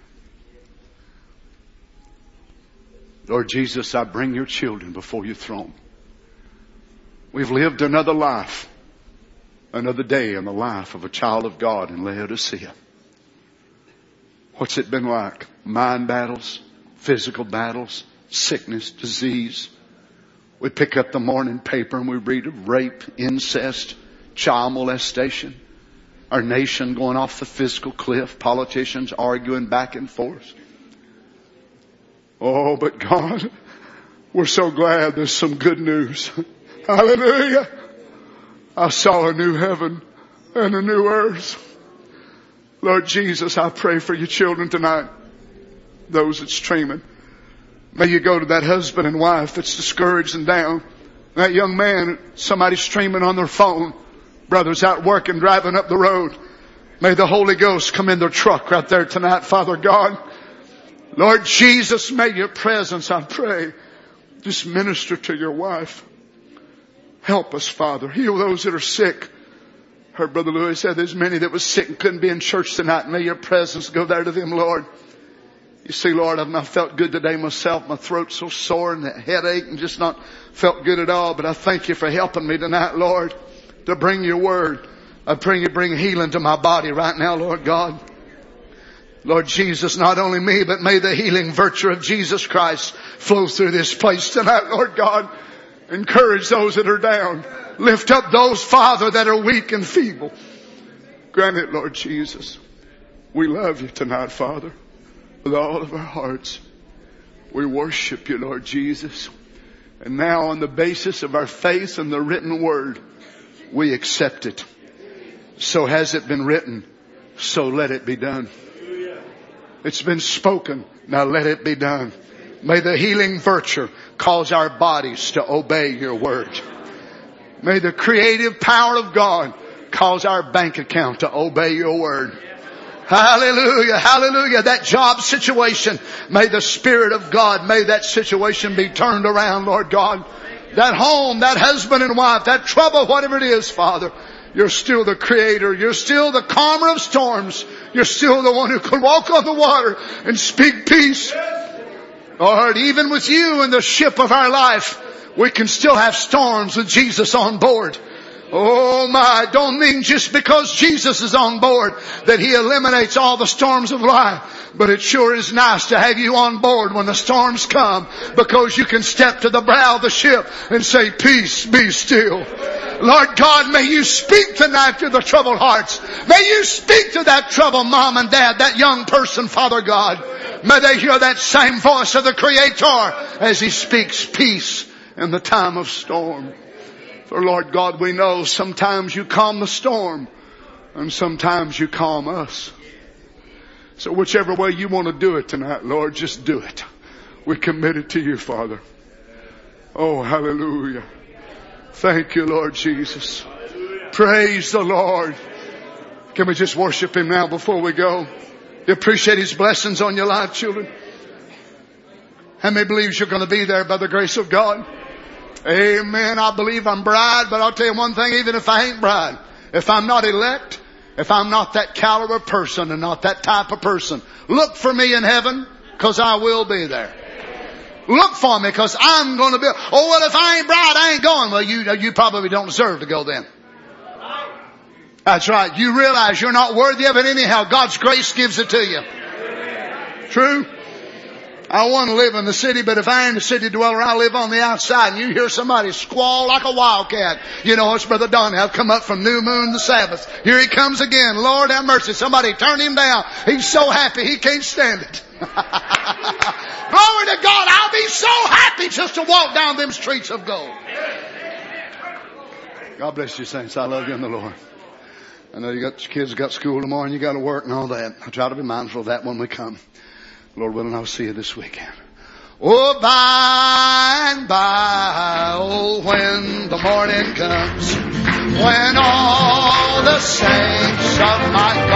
Lord Jesus, I bring your children before your throne. We've lived another life, another day in the life of a child of God in Laodicea. What's it been like? Mind battles, physical battles, sickness, disease. We pick up the morning paper and we read of rape, incest, child molestation. Our nation going off the physical cliff, politicians arguing back and forth. Oh, but God, we're so glad there's some good news. Hallelujah. I saw a new heaven and a new earth. Lord Jesus, I pray for your children tonight. Those that's streaming. May you go to that husband and wife that's discouraged and down. That young man, somebody streaming on their phone. Brothers out working, driving up the road. May the Holy Ghost come in their truck right there tonight, Father God. Lord Jesus, may your presence, I pray, just minister to your wife. Help us, Father. Heal those that are sick. Heard Brother Lewis said there's many that was sick and couldn't be in church tonight. May your presence go there to them, Lord. You see, Lord, I've not felt good today myself. My throat's so sore and that headache and just not felt good at all. But I thank you for helping me tonight, Lord, to bring your word. I pray you bring healing to my body right now, Lord God. Lord Jesus, not only me, but may the healing virtue of Jesus Christ flow through this place tonight, Lord God. Encourage those that are down. Lift up those, Father, that are weak and feeble. Grant it, Lord Jesus. We love you tonight, Father, with all of our hearts. We worship you, Lord Jesus. And now on the basis of our faith in the written word, we accept it. So has it been written. So let it be done. It's been spoken. Now let it be done. May the healing virtue cause our bodies to obey your word. May the creative power of God cause our bank account to obey your word. Hallelujah, hallelujah. That job situation, may the Spirit of God, may that situation be turned around, Lord God. That home, that husband and wife, that trouble, whatever it is, Father, you're still the creator. You're still the calmer of storms. You're still the one who can walk on the water and speak peace. Lord, even with you in the ship of our life, we can still have storms with Jesus on board. Oh my, don't mean just because Jesus is on board that He eliminates all the storms of life. But it sure is nice to have you on board when the storms come, because you can step to the brow of the ship and say, peace, be still. Lord God, may you speak tonight to the troubled hearts. May you speak to that troubled mom and dad, that young person, Father God. May they hear that same voice of the Creator as He speaks peace in the time of storm. For Lord God, we know sometimes you calm the storm and sometimes you calm us. So whichever way you want to do it tonight, Lord, just do it. We commit it to you, Father. Oh, hallelujah. Thank you, Lord Jesus. Praise the Lord. Can we just worship Him now before we go? You appreciate His blessings on your life, children? How many believes you're going to be there by the grace of God? Amen. I believe I'm bride, but I'll tell you one thing, even if I ain't bride, if I'm not elect, if I'm not that caliber person and not that type of person, look for me in heaven, because I will be there. Look for me, because I'm going to be. Oh, well, if I ain't bride, I ain't going. Well, you, you probably don't deserve to go then. That's right. You realize you're not worthy of it anyhow. God's grace gives it to you. True? I want to live in the city, but if I ain't a city dweller, I live on the outside. And you hear somebody squall like a wildcat. You know, it's Brother Donnie. I've come up from new moon to Sabbath. Here he comes again. Lord have mercy. Somebody turn him down. He's so happy he can't stand it. Glory to God. I'll be so happy just to walk down them streets of gold. God bless you, saints. I love you in the Lord. I know you got your kids got school tomorrow and you got to work and all that. I try to be mindful of that when we come. Lord willing, I'll see you this weekend. Oh, by and by, oh, when the morning comes, when all the saints of my